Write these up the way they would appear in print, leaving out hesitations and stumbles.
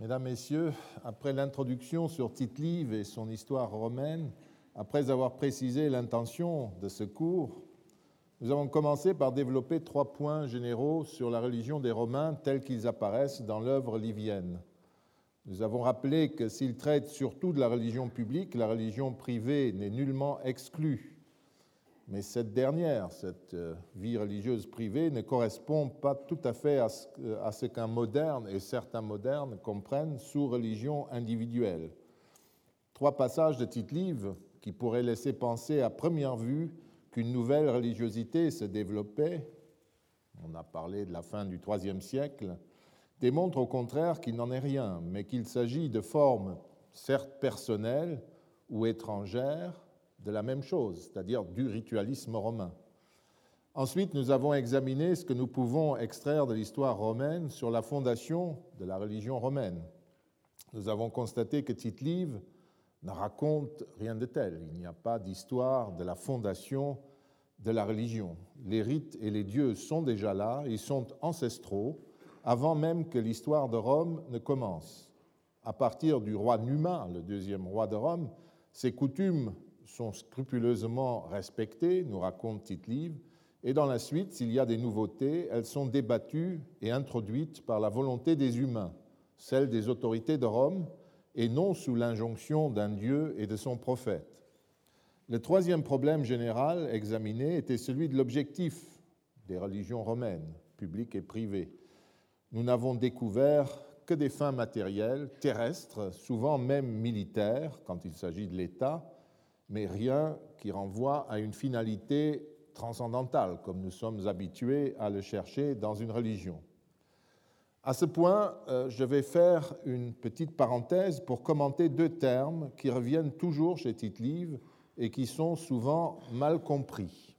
Mesdames, Messieurs, après l'introduction sur Tite-Live et son histoire romaine, après avoir précisé l'intention de ce cours, nous avons commencé par développer 3 points généraux sur la religion des Romains tels qu'ils apparaissent dans l'œuvre livienne. Nous avons rappelé que s'ils traitent surtout de la religion publique, la religion privée n'est nullement exclue. Mais cette dernière, cette vie religieuse privée, ne correspond pas tout à fait à ce qu'un moderne et certains modernes comprennent sous religion individuelle. 3 passages de Tite-Live qui pourraient laisser penser à première vue qu'une nouvelle religiosité se développait, on a parlé de la fin du IIIe siècle, démontrent au contraire qu'il n'en est rien, mais qu'il s'agit de formes certes personnelles ou étrangères, de la même chose, c'est-à-dire du ritualisme romain. Ensuite, nous avons examiné ce que nous pouvons extraire de l'histoire romaine sur la fondation de la religion romaine. Nous avons constaté que Tite-Live ne raconte rien de tel. Il n'y a pas d'histoire de la fondation de la religion. Les rites et les dieux sont déjà là, ils sont ancestraux, avant même que l'histoire de Rome ne commence. À partir du roi Numa, le 2e roi de Rome, ces coutumes sont scrupuleusement respectées, nous raconte Tite-Live, et dans la suite, s'il y a des nouveautés, elles sont débattues et introduites par la volonté des humains, celle des autorités de Rome, et non sous l'injonction d'un dieu et de son prophète. Le 3e problème général examiné était celui de l'objectif des religions romaines, publiques et privées. Nous n'avons découvert que des fins matérielles, terrestres, souvent même militaires, quand il s'agit de l'État, mais rien qui renvoie à une finalité transcendantale, comme nous sommes habitués à le chercher dans une religion. À ce point, je vais faire une petite parenthèse pour commenter 2 termes qui reviennent toujours chez Tite-Live et qui sont souvent mal compris.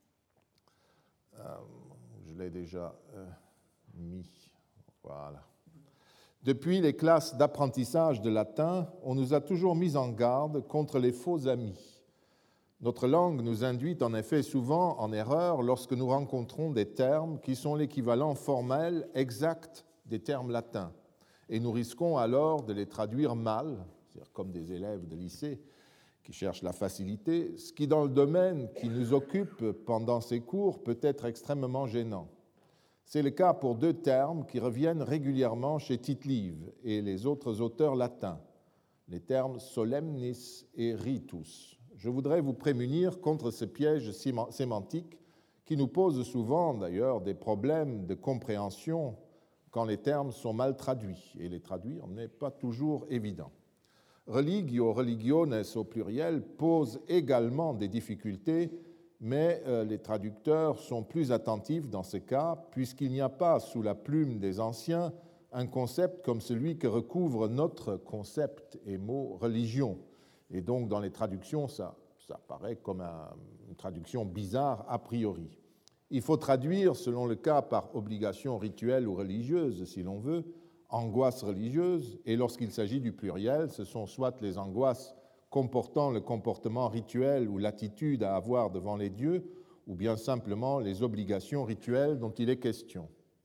Je l'ai déjà mis. Voilà. Depuis les classes d'apprentissage de latin, on nous a toujours mis en garde contre les faux amis. Notre langue nous induit en effet souvent en erreur lorsque nous rencontrons des termes qui sont l'équivalent formel exact des termes latins. Et nous risquons alors de les traduire mal, c'est-à-dire comme des élèves de lycée qui cherchent la facilité, ce qui dans le domaine qui nous occupe pendant ces cours peut être extrêmement gênant. C'est le cas pour 2 termes qui reviennent régulièrement chez Tite-Live et les autres auteurs latins, les termes solemnis et ritus. Je voudrais vous prémunir contre ce piège sémantique qui nous pose souvent d'ailleurs des problèmes de compréhension quand les termes sont mal traduits, et les traduire n'est pas toujours évident. Religio, religiones au pluriel pose également des difficultés, mais les traducteurs sont plus attentifs dans ce cas, puisqu'il n'y a pas sous la plume des anciens un concept comme celui que recouvre notre concept et mot religion. Et donc dans les traductions, ça paraît comme une traduction bizarre a priori. Il faut traduire, selon le cas, par obligation rituelle ou religieuse, si l'on veut, angoisse religieuse, et lorsqu'il s'agit du pluriel, ce sont soit les angoisses comportant le comportement rituel ou l'attitude à avoir devant les dieux, ou bien simplement les obligations rituelles dont il est question.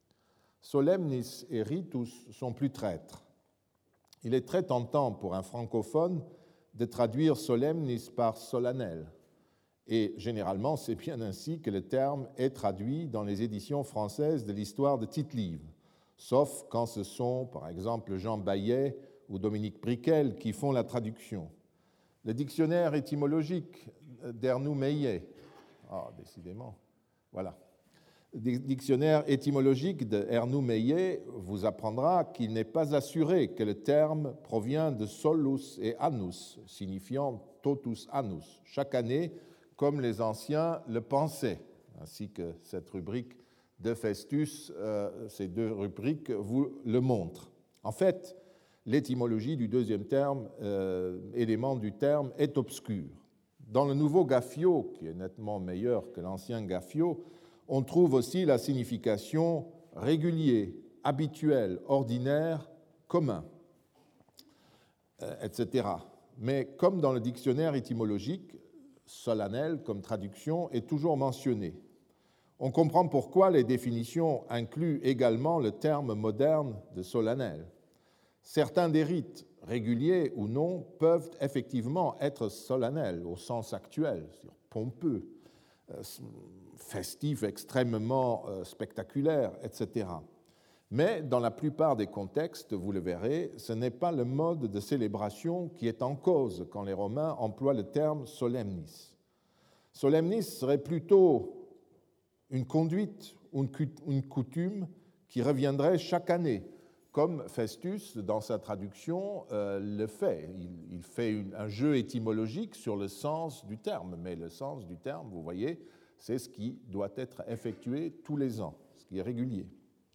Solemnis et ritus sont plus traîtres. Il est très tentant pour un francophone de traduire solemnis par solennel, et généralement c'est bien ainsi que le terme est traduit dans les éditions françaises de l'histoire de Tite-Live, sauf quand ce sont, par exemple, Jean Baillet ou Dominique Briquel qui font la traduction. Le dictionnaire étymologique d'Ernoux Meillet, décidément, voilà. Le dictionnaire étymologique d'Ernoux Meillet vous apprendra qu'il n'est pas assuré que le terme provient de solus et annus, signifiant totus annus, chaque année, comme les anciens le pensaient, ainsi que cette rubrique de Festus, ces 2 rubriques vous le montrent. En fait, l'étymologie du 2e terme, élément du terme, est obscure. Dans le nouveau Gaffio, qui est nettement meilleur que l'ancien Gaffio, on trouve aussi la signification régulier, habituel, ordinaire, commun, etc. Mais comme dans le dictionnaire étymologique, solennel comme traduction est toujours mentionné. On comprend pourquoi les définitions incluent également le terme moderne de solennel. Certains des rites, réguliers ou non, peuvent effectivement être solennels au sens actuel, pompeux, festifs, extrêmement spectaculaires, etc. Mais dans la plupart des contextes, vous le verrez, ce n'est pas le mode de célébration qui est en cause quand les Romains emploient le terme solemnis. Solemnis serait plutôt une conduite ou une coutume qui reviendrait chaque année, comme Festus, dans sa traduction, le fait. Il fait un jeu étymologique sur le sens du terme, mais le sens du terme, vous voyez, c'est ce qui doit être effectué tous les ans, ce qui est régulier.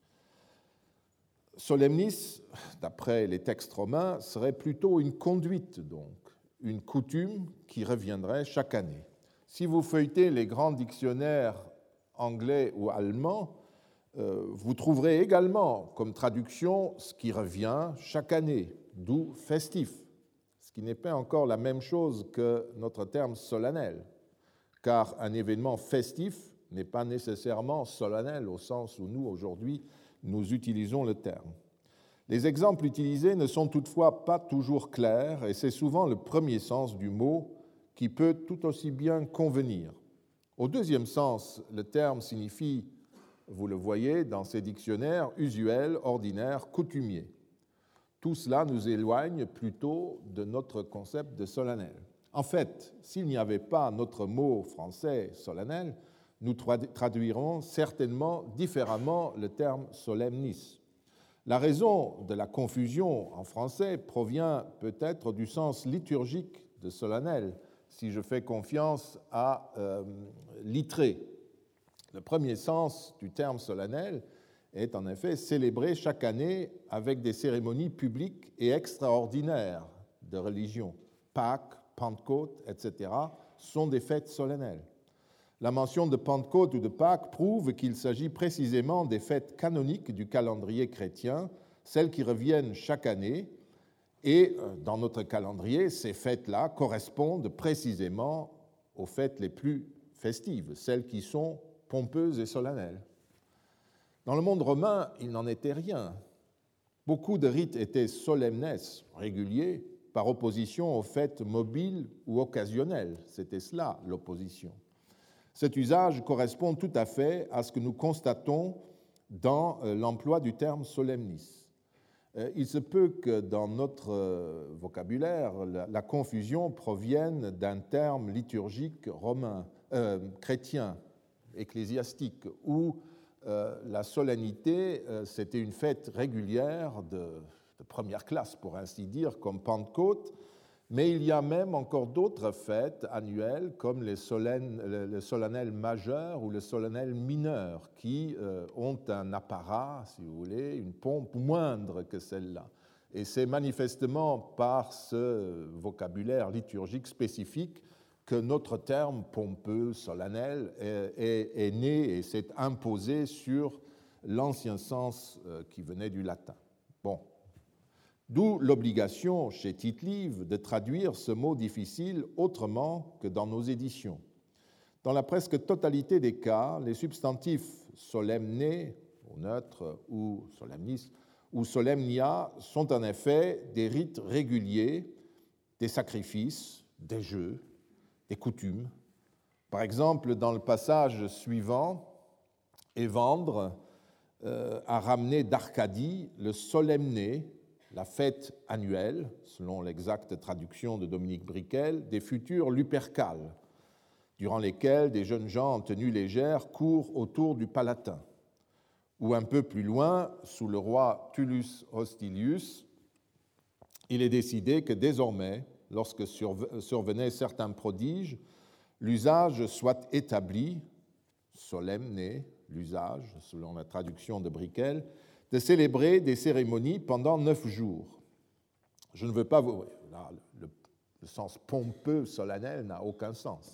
Solemnis, d'après les textes romains, serait plutôt une conduite, donc, une coutume qui reviendrait chaque année. Si vous feuilletez les grands dictionnaires anglais ou allemands, vous trouverez également comme traduction ce qui revient chaque année, d'où festif, ce qui n'est pas encore la même chose que notre terme solennel, car un événement festif n'est pas nécessairement solennel au sens où nous, aujourd'hui, nous utilisons le terme. Les exemples utilisés ne sont toutefois pas toujours clairs et c'est souvent le premier sens du mot qui peut tout aussi bien convenir. Au deuxième sens, le terme signifie, vous le voyez dans ces dictionnaires, usuel, ordinaire, coutumier. Tout cela nous éloigne plutôt de notre concept de solennel. En fait, s'il n'y avait pas notre mot français solennel, nous traduirons certainement différemment le terme solemnis. La raison de la confusion en français provient peut-être du sens liturgique de solennel, si je fais confiance à Littré. Le premier sens du terme solennel est en effet célébré chaque année avec des cérémonies publiques et extraordinaires de religion. Pâques, Pentecôte, etc. sont des fêtes solennelles. La mention de Pentecôte ou de Pâques prouve qu'il s'agit précisément des fêtes canoniques du calendrier chrétien, celles qui reviennent chaque année, et dans notre calendrier, ces fêtes-là correspondent précisément aux fêtes les plus festives, celles qui sont pompeuses et solennelles. Dans le monde romain, il n'en était rien. Beaucoup de rites étaient solemnes, réguliers, par opposition aux fêtes mobiles ou occasionnelles. C'était cela, l'opposition. Cet usage correspond tout à fait à ce que nous constatons dans l'emploi du terme solemnis. Il se peut que dans notre vocabulaire, la confusion provienne d'un terme liturgique romain, chrétien, ecclésiastique, où la solennité, c'était une fête régulière de première classe, pour ainsi dire, comme Pentecôte, mais il y a même encore d'autres fêtes annuelles, comme le solennel majeur ou le solennel mineur, qui ont un apparat, si vous voulez, une pompe moindre que celle-là. Et c'est manifestement par ce vocabulaire liturgique spécifique que notre terme pompeux, solennel, est né et s'est imposé sur l'ancien sens qui venait du latin. Bon. D'où l'obligation chez Tite-Live de traduire ce mot difficile autrement que dans nos éditions. Dans la presque totalité des cas, les substantifs solemne, au neutre, ou solemnis, ou solemnia sont en effet des rites réguliers, des sacrifices, des jeux, des coutumes. Par exemple, dans le passage suivant, Évandre a ramené d'Arcadie le solemne, la fête annuelle, selon l'exacte traduction de Dominique Briquel, des futures Lupercales, durant lesquelles des jeunes gens en tenue légère courent autour du Palatin. Ou un peu plus loin, sous le roi Tullus Hostilius, il est décidé que désormais, lorsque survenaient certains prodiges, l'usage soit établi, solemne, l'usage, selon la traduction de Briquel, de célébrer des cérémonies pendant 9 jours. Je ne veux pas vous... Là, le sens pompeux, solennel n'a aucun sens.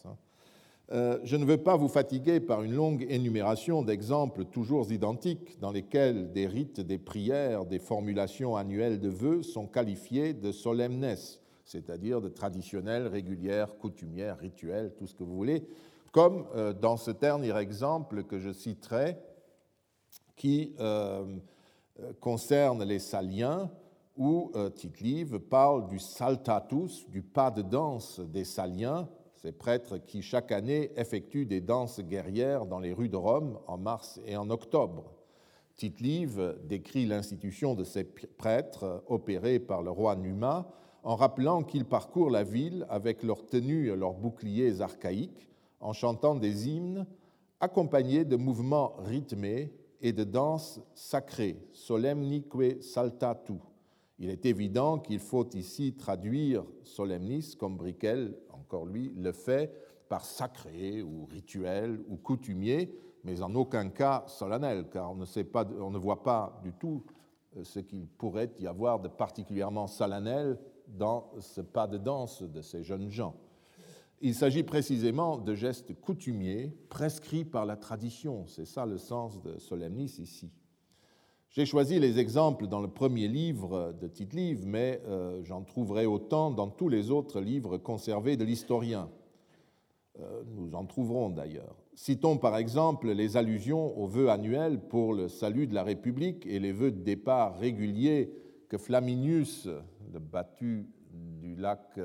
Je ne veux pas vous fatiguer par une longue énumération d'exemples toujours identiques dans lesquels des rites, des prières, des formulations annuelles de vœux sont qualifiés de solemnes, c'est-à-dire de traditionnelles, régulières, coutumières, rituelles, tout ce que vous voulez, comme dans ce dernier exemple que je citerai, qui concerne les Saliens, où Tite-Live parle du saltatus, du pas de danse des Saliens, ces prêtres qui chaque année effectuent des danses guerrières dans les rues de Rome en mars et en octobre. Tite-Live décrit l'institution de ces prêtres opérés par le roi Numa en rappelant qu'ils parcourent la ville avec leurs tenues et leurs boucliers archaïques, en chantant des hymnes accompagnés de mouvements rythmés et de danses sacrées, solemnique saltatu. Il est évident qu'il faut ici traduire solemnis comme Brickell, encore lui, le fait par sacré ou rituel ou coutumier, mais en aucun cas solennel, car on ne voit pas du tout ce qu'il pourrait y avoir de particulièrement solennel dans ce pas de danse de ces jeunes gens. Il s'agit précisément de gestes coutumiers prescrits par la tradition. C'est ça le sens de solemnis ici. J'ai choisi les exemples dans le premier livre de Tite-Live, mais j'en trouverai autant dans tous les autres livres conservés de l'historien. Nous en trouverons d'ailleurs. Citons par exemple les allusions aux vœux annuels pour le salut de la République et les vœux de départ réguliers que Flaminius, le battu du lac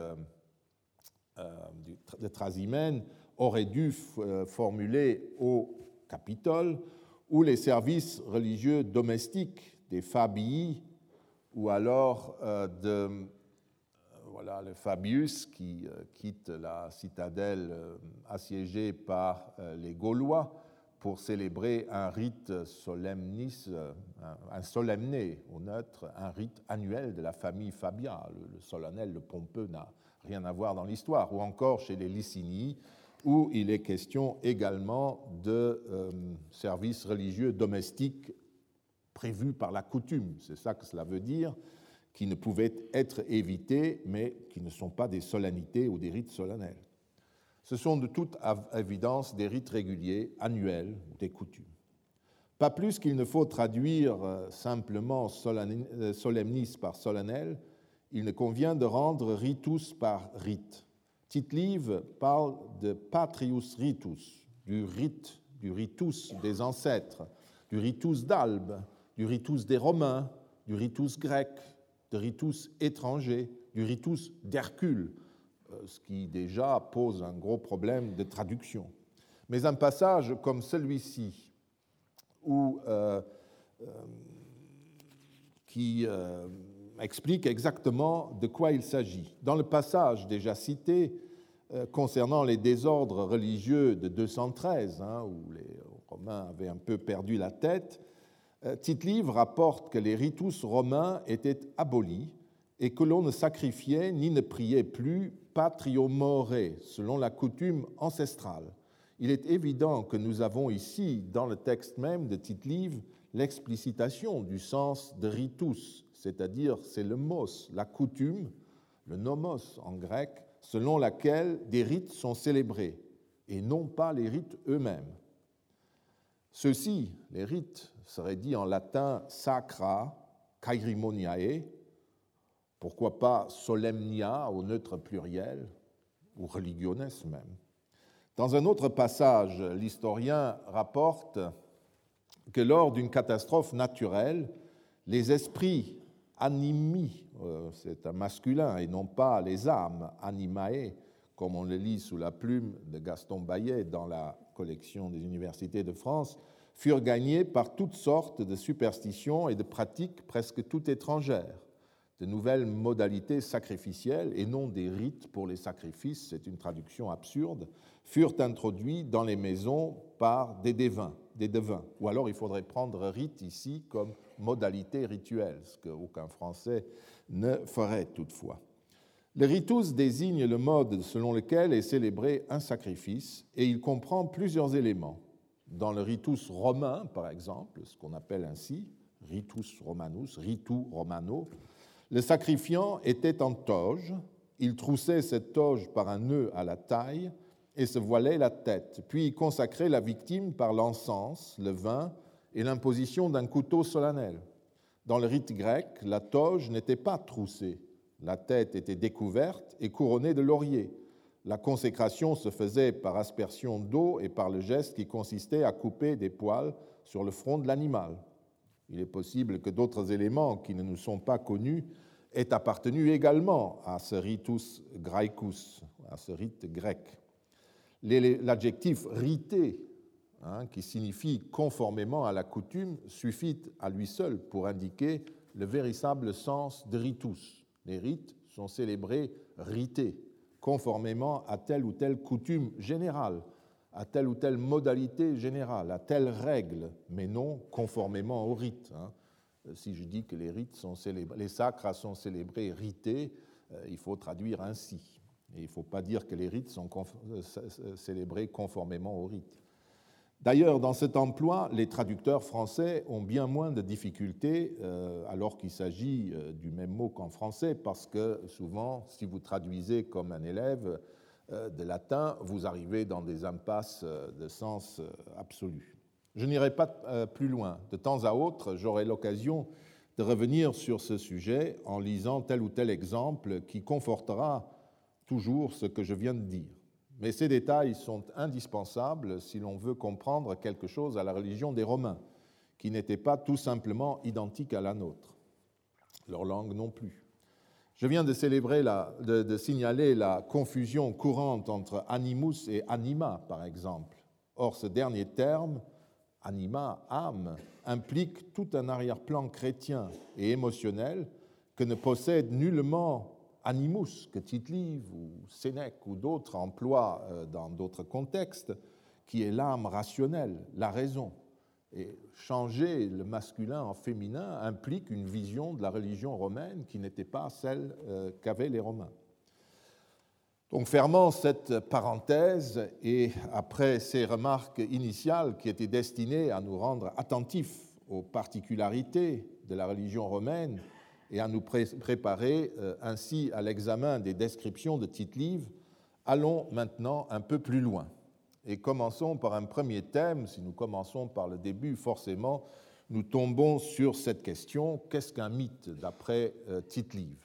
de Trasimène, aurait dû formuler au Capitole, ou les services religieux domestiques des Fabii, ou alors le Fabius qui quitte la citadelle assiégée par les Gaulois pour célébrer un rite solemnis, un solemné au neutre, un rite annuel de la famille Fabia. Le solennel, le pompeux n'a rien à voir dans l'histoire, ou encore chez les Licinii, où il est question également de services religieux domestiques prévus par la coutume. C'est ça que cela veut dire, qui ne pouvaient être évités, mais qui ne sont pas des solennités ou des rites solennels. Ce sont de toute évidence des rites réguliers, annuels, des coutumes. Pas plus qu'il ne faut traduire simplement solemnis par solennel, il ne convient de rendre ritus par rite. Tite-Live parle de patrius ritus, du rite, du ritus des ancêtres, du ritus d'Albe, du ritus des Romains, du ritus grec, du ritus étranger, du ritus d'Hercule, ce qui déjà pose un gros problème de traduction. Mais un passage comme celui-ci, qui explique exactement de quoi il s'agit. Dans le passage déjà cité concernant les désordres religieux de 213, où les Romains avaient un peu perdu la tête, Tite-Live rapporte que les ritus romains étaient abolis et que l'on ne sacrifiait ni ne priait plus patrio more, selon la coutume ancestrale. Il est évident que nous avons ici, dans le texte même de Tite-Live, l'explicitation du sens de ritus, c'est-à-dire c'est le mos, la coutume, le nomos en grec, selon laquelle des rites sont célébrés, et non pas les rites eux-mêmes. Ceux-ci, les rites, seraient dits en latin sacra, chairemoniae, pourquoi pas solemnia au neutre pluriel, ou religiones même. Dans un autre passage, l'historien rapporte que lors d'une catastrophe naturelle, les esprits animi, c'est un masculin et non pas les âmes animae, comme on le lit sous la plume de Gaston Bayet dans la collection des universités de France, furent gagnés par toutes sortes de superstitions et de pratiques presque toutes étrangères. De nouvelles modalités sacrificielles, et non des rites pour les sacrifices, c'est une traduction absurde, furent introduits dans les maisons par des devins. Ou alors il faudrait prendre rite ici comme modalité rituelle, ce qu'aucun Français ne ferait toutefois. Le ritus désigne le mode selon lequel est célébré un sacrifice, et il comprend plusieurs éléments. Dans le ritus romain, par exemple, ce qu'on appelle ainsi, ritus romanus, ritu romano, le sacrifiant était en toge, il troussait cette toge par un nœud à la taille et se voilait la tête, puis il consacrait la victime par l'encens, le vin et l'imposition d'un couteau solennel. Dans le rite grec, la toge n'était pas troussée, la tête était découverte et couronnée de laurier. La consécration se faisait par aspersion d'eau et par le geste qui consistait à couper des poils sur le front de l'animal. Il est possible que d'autres éléments qui ne nous sont pas connus est appartenu également à ce ritus graecus, à ce rite grec. L'adjectif rité, qui signifie conformément à la coutume, suffit à lui seul pour indiquer le véritable sens de ritus. Les rites sont célébrés rités, conformément à telle ou telle coutume générale, à telle ou telle modalité générale, à telle règle, mais non conformément au rite. Si je dis que les rites sont célébrés, les sacres sont célébrés rités, il faut traduire ainsi. Et il ne faut pas dire que les rites sont célébrés conformément au rite. D'ailleurs, dans cet emploi, les traducteurs français ont bien moins de difficultés alors qu'il s'agit du même mot qu'en français, parce que souvent, si vous traduisez comme un élève de latin, vous arrivez dans des impasses de sens absolu. Je n'irai pas plus loin. De temps à autre, j'aurai l'occasion de revenir sur ce sujet en lisant tel ou tel exemple qui confortera toujours ce que je viens de dire. Mais ces détails sont indispensables si l'on veut comprendre quelque chose à la religion des Romains, qui n'était pas tout simplement identique à la nôtre, leur langue non plus. Je viens de signaler la confusion courante entre animus et anima, par exemple. Or, ce dernier terme, anima, âme, implique tout un arrière-plan chrétien et émotionnel que ne possède nullement animus, que Tite-Live ou Sénèque ou d'autres emploient dans d'autres contextes, qui est l'âme rationnelle, la raison. Et changer le masculin en féminin implique une vision de la religion romaine qui n'était pas celle qu'avaient les Romains. Donc, fermant cette parenthèse, et après ces remarques initiales qui étaient destinées à nous rendre attentifs aux particularités de la religion romaine et à nous préparer ainsi à l'examen des descriptions de Tite-Live, allons maintenant un peu plus loin. Et commençons par un premier thème. Si nous commençons par le début, forcément, nous tombons sur cette question: qu'est-ce qu'un mythe d'après Tite-Live?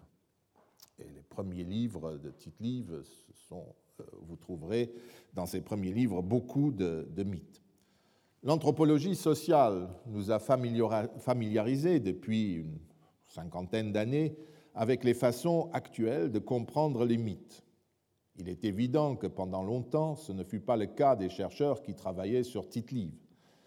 Et les premiers livres de Tite-Live, vous trouverez dans ces premiers livres beaucoup de mythes. L'anthropologie sociale nous a familiarisés depuis une cinquantaine d'années avec les façons actuelles de comprendre les mythes. Il est évident que pendant longtemps, ce ne fut pas le cas des chercheurs qui travaillaient sur Tite-Live.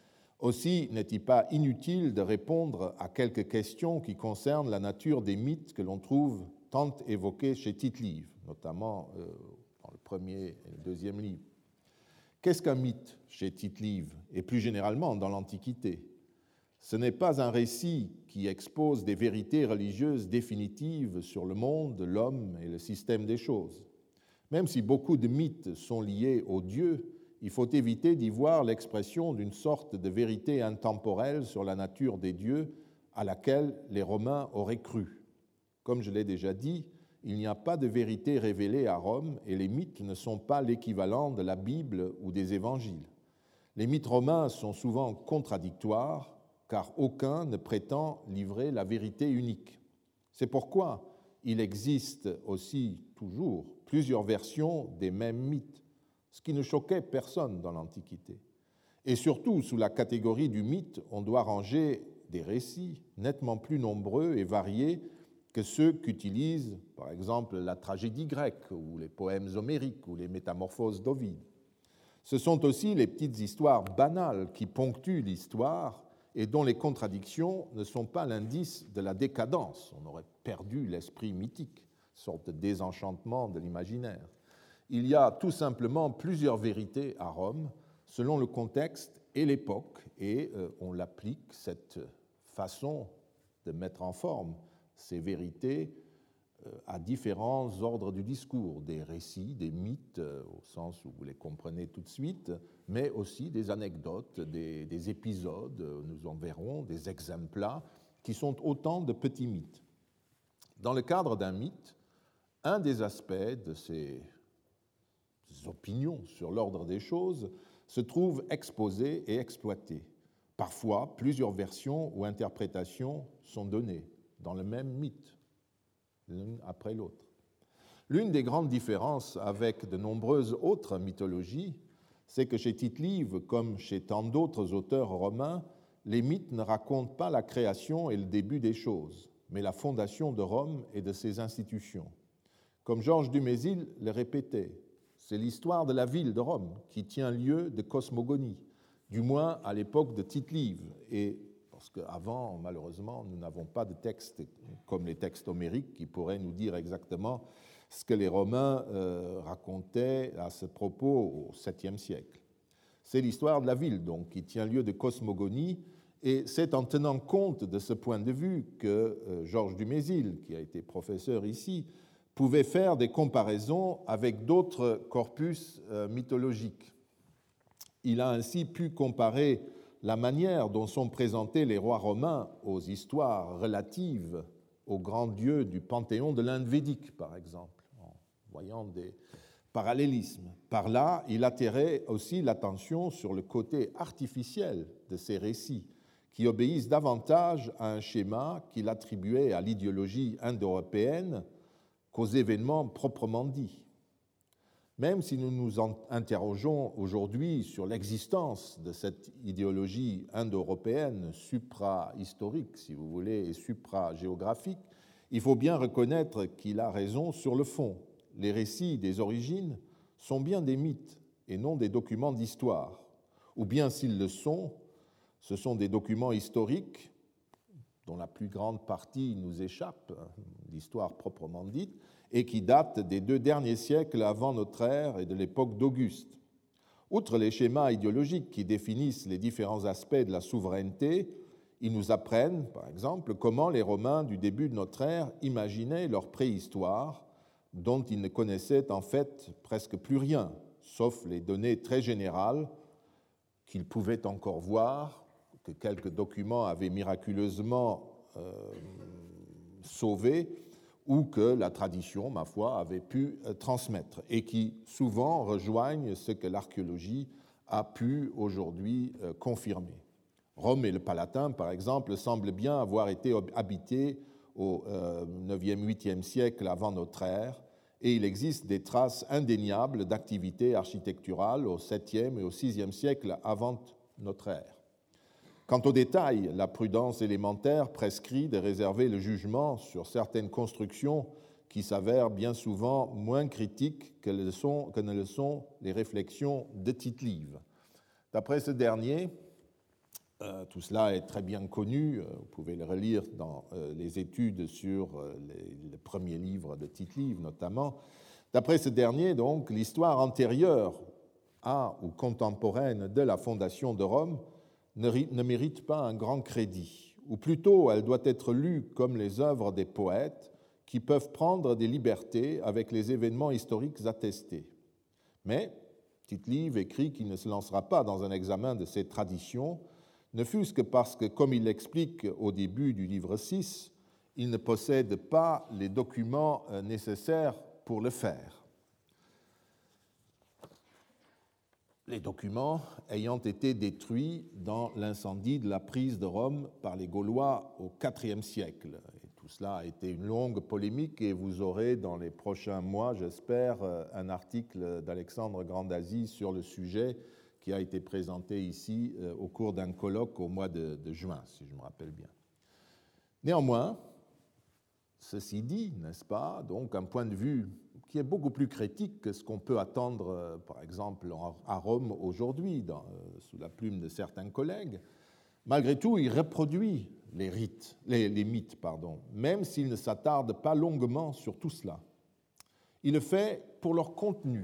Aussi, n'est-il pas inutile de répondre à quelques questions qui concernent la nature des mythes que l'on trouve tant évoqués chez Tite-Live, notamment dans le premier et le deuxième livre. Qu'est-ce qu'un mythe chez Tite-Live et plus généralement dans l'Antiquité? Ce n'est pas un récit qui expose des vérités religieuses définitives sur le monde, l'homme et le système des choses. Même si beaucoup de mythes sont liés aux dieux, il faut éviter d'y voir l'expression d'une sorte de vérité intemporelle sur la nature des dieux à laquelle les Romains auraient cru. Comme je l'ai déjà dit, il n'y a pas de vérité révélée à Rome et les mythes ne sont pas l'équivalent de la Bible ou des évangiles. Les mythes romains sont souvent contradictoires car aucun ne prétend livrer la vérité unique. C'est pourquoi il existe aussi toujours plusieurs versions des mêmes mythes, ce qui ne choquait personne dans l'Antiquité. Et surtout, sous la catégorie du mythe, on doit ranger des récits nettement plus nombreux et variés que ceux qu'utilise, par exemple, la tragédie grecque ou les poèmes homériques ou les métamorphoses d'Ovide. Ce sont aussi les petites histoires banales qui ponctuent l'histoire et dont les contradictions ne sont pas l'indice de la décadence. On aurait perdu l'esprit mythique, sorte de désenchantement de l'imaginaire. Il y a tout simplement plusieurs vérités à Rome, selon le contexte et l'époque, et on l'applique, cette façon de mettre en forme ces vérités à différents ordres du discours, des récits, des mythes, au sens où vous les comprenez tout de suite, mais aussi des anecdotes, des épisodes, nous en verrons, des exemples, qui sont autant de petits mythes. Dans le cadre d'un mythe, un des aspects de ces opinions sur l'ordre des choses se trouve exposé et exploité. Parfois, plusieurs versions ou interprétations sont données dans le même mythe, l'une après l'autre. L'une des grandes différences avec de nombreuses autres mythologies, c'est que chez Tite-Live, comme chez tant d'autres auteurs romains, les mythes ne racontent pas la création et le début des choses, mais la fondation de Rome et de ses institutions. Comme Georges Dumézil le répétait, c'est l'histoire de la ville de Rome qui tient lieu de cosmogonie, du moins à l'époque de Tite-Live, et parce qu'avant, malheureusement, nous n'avons pas de textes comme les textes homériques qui pourraient nous dire exactement ce que les Romains racontaient à ce propos au 7e siècle. C'est l'histoire de la ville, donc, qui tient lieu de cosmogonie, et c'est en tenant compte de ce point de vue que Georges Dumézil, qui a été professeur ici, pouvait faire des comparaisons avec d'autres corpus mythologiques. Il a ainsi pu comparer la manière dont sont présentés les rois romains aux histoires relatives aux grands dieux du panthéon de l'Inde védique, par exemple, en voyant des parallélismes. Par là, il attirait aussi l'attention sur le côté artificiel de ces récits, qui obéissent davantage à un schéma qu'il attribuait à l'idéologie indo-européenne qu'aux événements proprement dits. Même si nous nous interrogeons aujourd'hui sur l'existence de cette idéologie indo-européenne supra-historique, si vous voulez, et supra-géographique, il faut bien reconnaître qu'il a raison sur le fond. Les récits des origines sont bien des mythes et non des documents d'histoire. Ou bien s'ils le sont, ce sont des documents historiques dont la plus grande partie nous échappe, l'histoire proprement dite, et qui datent des 2 derniers siècles avant notre ère et de l'époque d'Auguste. Outre les schémas idéologiques qui définissent les différents aspects de la souveraineté, ils nous apprennent, par exemple, comment les Romains du début de notre ère imaginaient leur préhistoire, dont ils ne connaissaient en fait presque plus rien, sauf les données très générales qu'ils pouvaient encore voir, que quelques documents avaient miraculeusement sauvés, ou que la tradition, ma foi, avait pu transmettre, et qui souvent rejoignent ce que l'archéologie a pu aujourd'hui confirmer. Rome et le Palatin, par exemple, semblent bien avoir été habités au 9e, 8e siècle avant notre ère, et il existe des traces indéniables d'activité architecturale au 7e et au 6e siècle avant notre ère. Quant aux détails, la prudence élémentaire prescrit de réserver le jugement sur certaines constructions qui s'avèrent bien souvent moins critiques que ne le sont les réflexions de Tite-Live. D'après ce dernier, tout cela est très bien connu, vous pouvez le relire dans les études sur les premiers livres de Tite-Live notamment. D'après ce dernier, donc, l'histoire antérieure à ou contemporaine de la fondation de Rome ne mérite pas un grand crédit, ou plutôt elle doit être lue comme les œuvres des poètes qui peuvent prendre des libertés avec les événements historiques attestés. Mais Tite-Live écrit qu'il ne se lancera pas dans un examen de ces traditions, ne fût-ce que parce que, comme il l'explique au début du livre 6, il ne possède pas les documents nécessaires pour le faire. Les documents ayant été détruits dans l'incendie de la prise de Rome par les Gaulois au IVe siècle. Et tout cela a été une longue polémique et vous aurez dans les prochains mois, j'espère, un article d'Alexandre Grandazzi sur le sujet qui a été présenté ici au cours d'un colloque au mois de juin, si je me rappelle bien. Néanmoins, ceci dit, n'est-ce pas, donc un point de vue qui est beaucoup plus critique que ce qu'on peut attendre, par exemple, à Rome aujourd'hui, sous la plume de certains collègues. Malgré tout, il reproduit les mythes, même s'il ne s'attarde pas longuement sur tout cela. Il le fait pour leur contenu.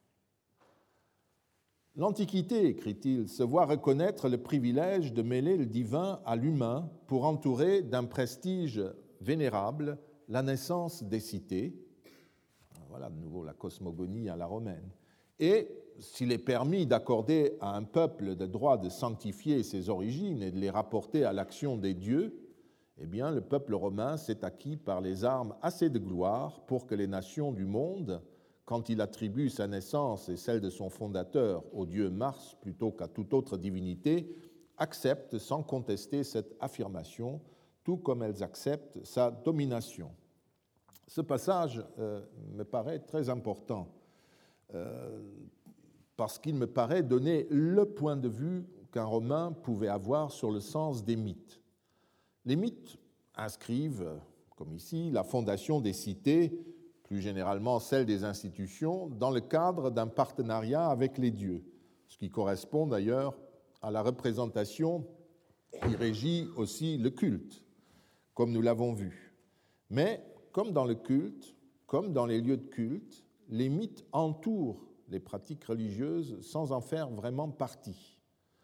L'Antiquité, écrit-il, se voit reconnaître le privilège de mêler le divin à l'humain pour entourer d'un prestige vénérable la naissance des cités. Voilà de nouveau la cosmogonie à la romaine. Et s'il est permis d'accorder à un peuple le droit de sanctifier ses origines et de les rapporter à l'action des dieux, eh bien, le peuple romain s'est acquis par les armes assez de gloire pour que les nations du monde, quand il attribue sa naissance et celle de son fondateur au dieu Mars plutôt qu'à toute autre divinité, acceptent sans contester cette affirmation, tout comme elles acceptent sa domination. Ce passage me paraît très important parce qu'il me paraît donner le point de vue qu'un Romain pouvait avoir sur le sens des mythes. Les mythes inscrivent comme ici, la fondation des cités, plus généralement celle des institutions, dans le cadre d'un partenariat avec les dieux, ce qui correspond d'ailleurs à la représentation qui régit aussi le culte, comme nous l'avons vu. Mais, comme dans le culte, comme dans les lieux de culte, les mythes entourent les pratiques religieuses sans en faire vraiment partie.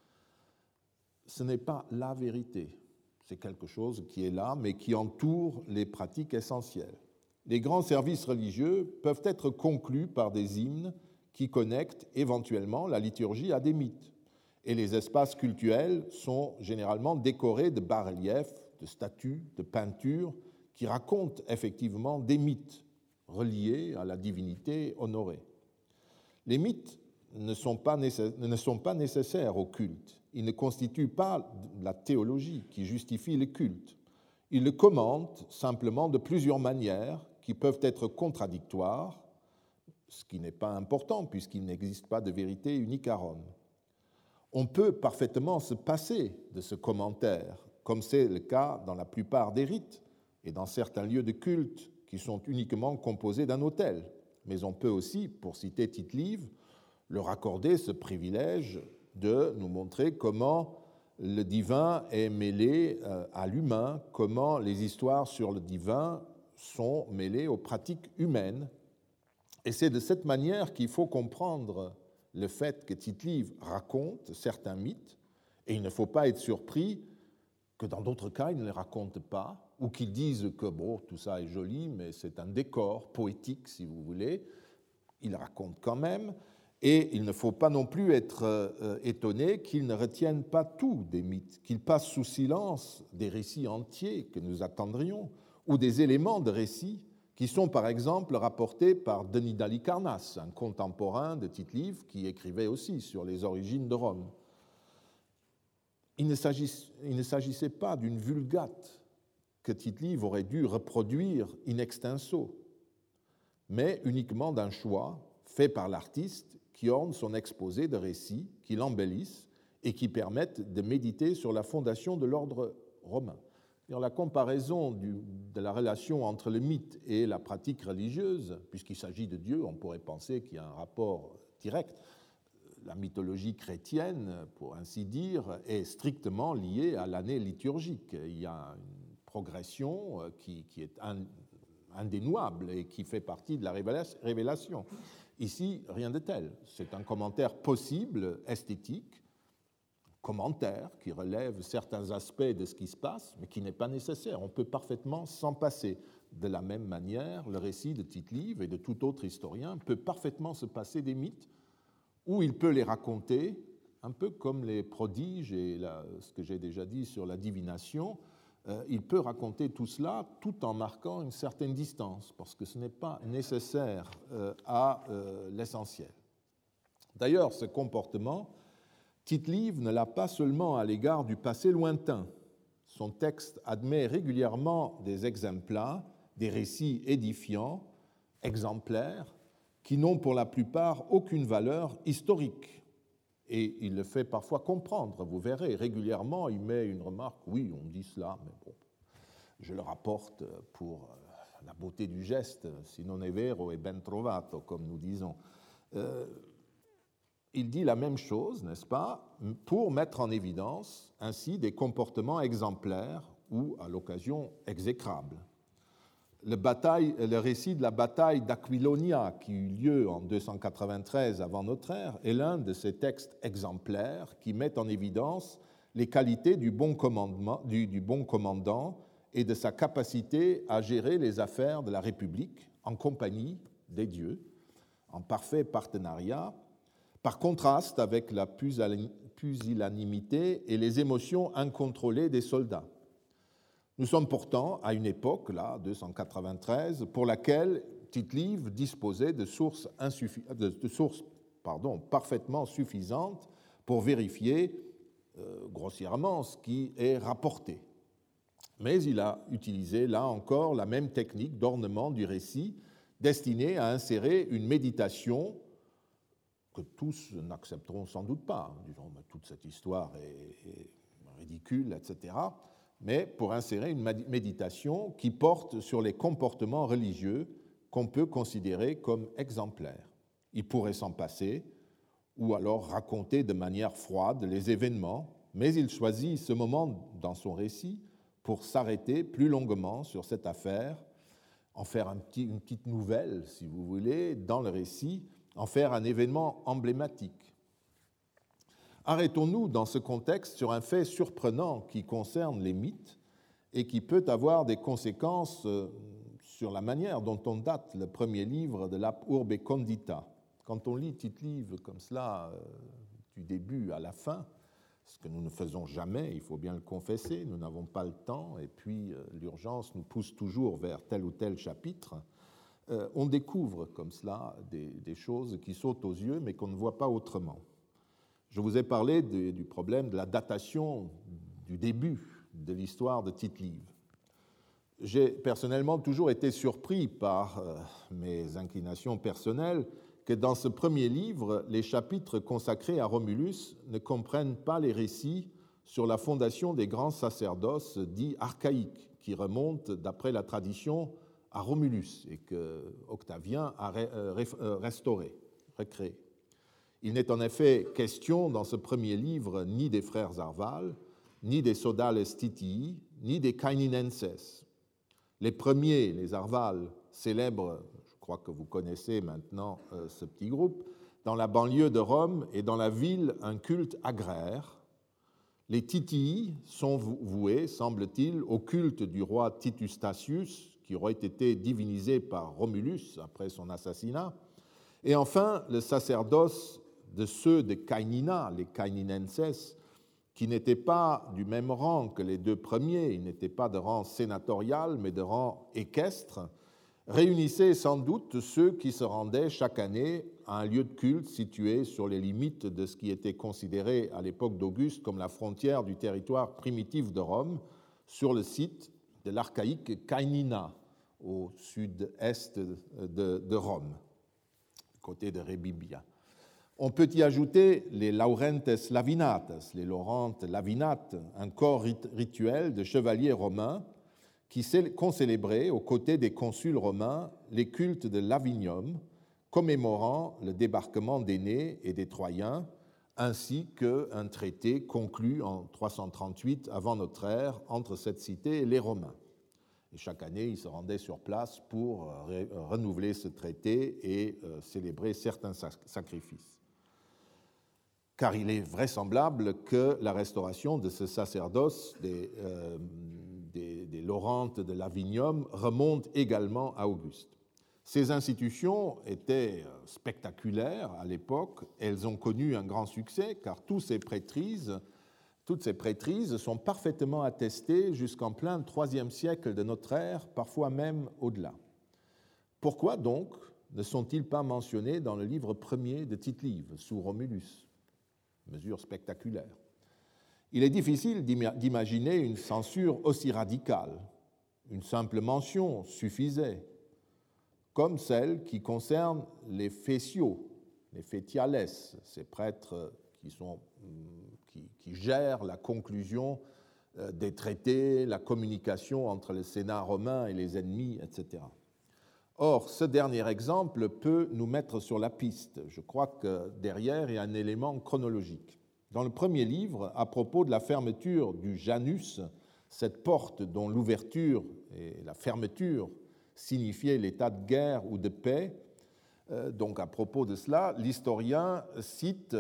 Ce n'est pas la vérité, c'est quelque chose qui est là, mais qui entoure les pratiques essentielles. Les grands services religieux peuvent être conclus par des hymnes qui connectent éventuellement la liturgie à des mythes. Et les espaces cultuels sont généralement décorés de bas-reliefs, de statues, de peintures qui racontent effectivement des mythes reliés à la divinité honorée. Les mythes ne sont pas nécessaires au culte. Ils ne constituent pas la théologie qui justifie le culte. Ils le commentent simplement de plusieurs manières qui peuvent être contradictoires, ce qui n'est pas important puisqu'il n'existe pas de vérité unique à Rome. On peut parfaitement se passer de ce commentaire, comme c'est le cas dans la plupart des rites et dans certains lieux de culte qui sont uniquement composés d'un autel. Mais on peut aussi, pour citer Tite-Live, leur accorder ce privilège de nous montrer comment le divin est mêlé à l'humain, comment les histoires sur le divin sont mêlées aux pratiques humaines. Et c'est de cette manière qu'il faut comprendre le fait que Tite-Live raconte certains mythes, et il ne faut pas être surpris que dans d'autres cas, il ne les raconte pas, ou qu'ils disent que bon, tout ça est joli, mais c'est un décor poétique, si vous voulez. Il raconte quand même, et il ne faut pas non plus être étonné qu'ils ne retiennent pas tout des mythes, qu'ils passent sous silence des récits entiers que nous attendrions, ou des éléments de récits qui sont par exemple rapportés par Denis d'Halicarnasse, un contemporain de Tite-Live qui écrivait aussi sur les origines de Rome. Il ne s'agissait pas d'une vulgate que Tite-Live aurait dû reproduire in extenso, mais uniquement d'un choix fait par l'artiste qui orne son exposé de récits, qui l'embellissent et qui permettent de méditer sur la fondation de l'ordre romain. La comparaison de la relation entre le mythe et la pratique religieuse, puisqu'il s'agit de Dieu, on pourrait penser qu'il y a un rapport direct. La mythologie chrétienne, pour ainsi dire, est strictement liée à l'année liturgique. Il y a une progression qui est indéniable et qui fait partie de la révélation. Ici, rien de tel. C'est un commentaire possible, esthétique, commentaire qui relève certains aspects de ce qui se passe, mais qui n'est pas nécessaire. On peut parfaitement s'en passer. De la même manière, le récit de Tite-Live et de tout autre historien peut parfaitement se passer des mythes, ou il peut les raconter, un peu comme les prodiges et ce que j'ai déjà dit sur la divination. Il peut raconter tout cela tout en marquant une certaine distance, parce que ce n'est pas nécessaire à l'essentiel. D'ailleurs, ce comportement, Tite-Live ne l'a pas seulement à l'égard du passé lointain. Son texte admet régulièrement des exemples, des récits édifiants, exemplaires, qui n'ont pour la plupart aucune valeur historique. Et il le fait parfois comprendre, vous verrez, régulièrement il met une remarque, oui, on dit cela, mais bon, je le rapporte pour la beauté du geste, si non è vero è ben trovato, comme nous disons. Il dit la même chose, n'est-ce pas, pour mettre en évidence ainsi des comportements exemplaires ou, à l'occasion, exécrables. Le récit de la bataille d'Aquilonia, qui eut lieu en 293 avant notre ère, est l'un de ces textes exemplaires qui mettent en évidence les qualités du bon commandant et de sa capacité à gérer les affaires de la République en compagnie des dieux, en parfait partenariat, par contraste avec la pusillanimité et les émotions incontrôlées des soldats. Nous sommes pourtant à une époque, là, 293, pour laquelle Tite-Live disposait de sources parfaitement suffisantes pour vérifier grossièrement ce qui est rapporté. Mais il a utilisé, là encore, la même technique d'ornement du récit destinée à insérer une méditation que tous n'accepteront sans doute pas. Disons, toute cette histoire est ridicule, etc. mais pour insérer une méditation qui porte sur les comportements religieux qu'on peut considérer comme exemplaires. Il pourrait s'en passer, ou alors raconter de manière froide les événements, mais il choisit ce moment dans son récit pour s'arrêter plus longuement sur cette affaire, en faire une petite nouvelle, si vous voulez, dans le récit, en faire un événement emblématique. Arrêtons-nous dans ce contexte sur un fait surprenant qui concerne les mythes et qui peut avoir des conséquences sur la manière dont on date le premier livre de l'Ap Urbe Condita. Quand on lit Tite-Live comme cela, du début à la fin, ce que nous ne faisons jamais, il faut bien le confesser, nous n'avons pas le temps, et puis l'urgence nous pousse toujours vers tel ou tel chapitre, on découvre comme cela des choses qui sautent aux yeux, mais qu'on ne voit pas autrement. Je vous ai parlé du problème de la datation du début de l'histoire de Tite-Live. J'ai personnellement toujours été surpris par mes inclinations personnelles que dans ce premier livre, les chapitres consacrés à Romulus ne comprennent pas les récits sur la fondation des grands sacerdoces dits archaïques, qui remontent, d'après la tradition, à Romulus et que Octavien a restauré, recréé. Il n'est en effet question dans ce premier livre ni des frères Arval, ni des Sodales Titii, ni des Caininenses. Les premiers, les Arval, célèbrent, je crois que vous connaissez maintenant ce petit groupe, dans la banlieue de Rome et dans la ville un culte agraire. Les Titii sont voués, semble-t-il, au culte du roi Titus Statius, qui aurait été divinisé par Romulus après son assassinat. Et enfin, le sacerdoce de ceux de Cainina, les Caininenses, qui n'étaient pas du même rang que les deux premiers, ils n'étaient pas de rang sénatorial, mais de rang équestre, réunissaient sans doute ceux qui se rendaient chaque année à un lieu de culte situé sur les limites de ce qui était considéré à l'époque d'Auguste comme la frontière du territoire primitif de Rome, sur le site de l'archaïque Cainina, au sud-est de Rome, côté de Rebibia. On peut y ajouter les Laurentes Lavinates, les Laurentes Lavinates, un corps rituel de chevaliers romains qui ont célébré, aux côtés des consuls romains, les cultes de Lavinium, commémorant le débarquement d'Énée et des Troyens, ainsi qu'un traité conclu en 338 avant notre ère entre cette cité et les Romains. Et chaque année, ils se rendaient sur place pour renouveler ce traité et célébrer certains sacrifices. Car il est vraisemblable que la restauration de ce sacerdoce des Laurentes de Lavinium remonte également à Auguste. Ces institutions étaient spectaculaires à l'époque. Elles ont connu un grand succès car toutes ces prêtrises sont parfaitement attestées jusqu'en plein IIIe siècle de notre ère, parfois même au-delà. Pourquoi donc ne sont-ils pas mentionnés dans le livre premier de Tite-Live, sous Romulus ? Mesure spectaculaire. Il est difficile d'imaginer une censure aussi radicale. Une simple mention suffisait, comme celle qui concerne les Fétiaux, les Fétiales, ces prêtres qui gèrent la conclusion des traités, la communication entre le Sénat romain et les ennemis, etc. Or, ce dernier exemple peut nous mettre sur la piste. Je crois que derrière, il y a un élément chronologique. Dans le premier livre, à propos de la fermeture du Janus, cette porte dont l'ouverture et la fermeture signifiaient l'état de guerre ou de paix, donc à propos de cela, l'historien cite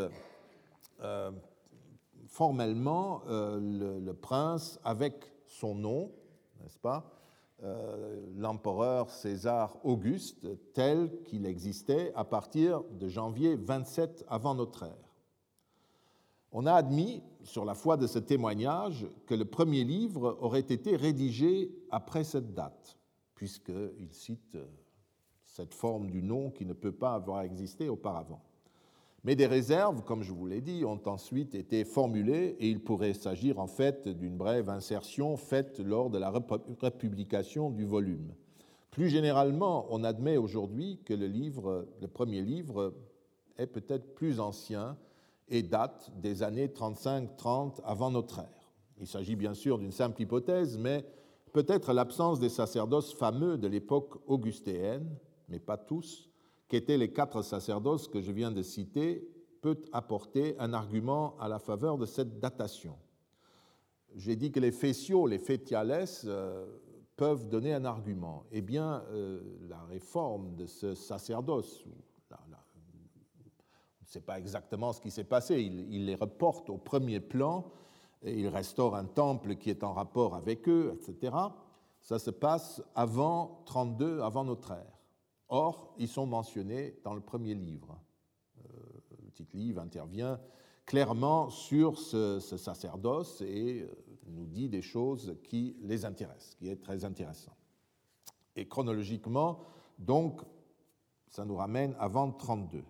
formellement le prince avec son nom, n'est-ce pas ? L'empereur César Auguste tel qu'il existait à partir de janvier 27 avant notre ère. On a admis, sur la foi de ce témoignage, que le premier livre aurait été rédigé après cette date, puisqu'il cite cette forme du nom qui ne peut pas avoir existé auparavant. Mais des réserves, comme je vous l'ai dit, ont ensuite été formulées et il pourrait s'agir en fait d'une brève insertion faite lors de la republication du volume. Plus généralement, on admet aujourd'hui que le premier livre est peut-être plus ancien et date des années 35-30 avant notre ère. Il s'agit bien sûr d'une simple hypothèse, mais peut-être l'absence des sacerdoces fameux de l'époque augustéenne, mais pas tous, qu'étaient les 4 sacerdoces que je viens de citer, peut apporter un argument à la faveur de cette datation. J'ai dit que les fessiaux, les fetiales, peuvent donner un argument. Eh bien, la réforme de ce sacerdoce, on ne sait pas exactement ce qui s'est passé, il les reporte au premier plan, et il restaure un temple qui est en rapport avec eux, etc. Ça se passe avant 32, avant notre ère. Or, ils sont mentionnés dans le premier livre. Le petit livre intervient clairement sur ce sacerdoce et nous dit des choses qui les intéressent, qui est très intéressant. Et chronologiquement, donc, ça nous ramène avant 32.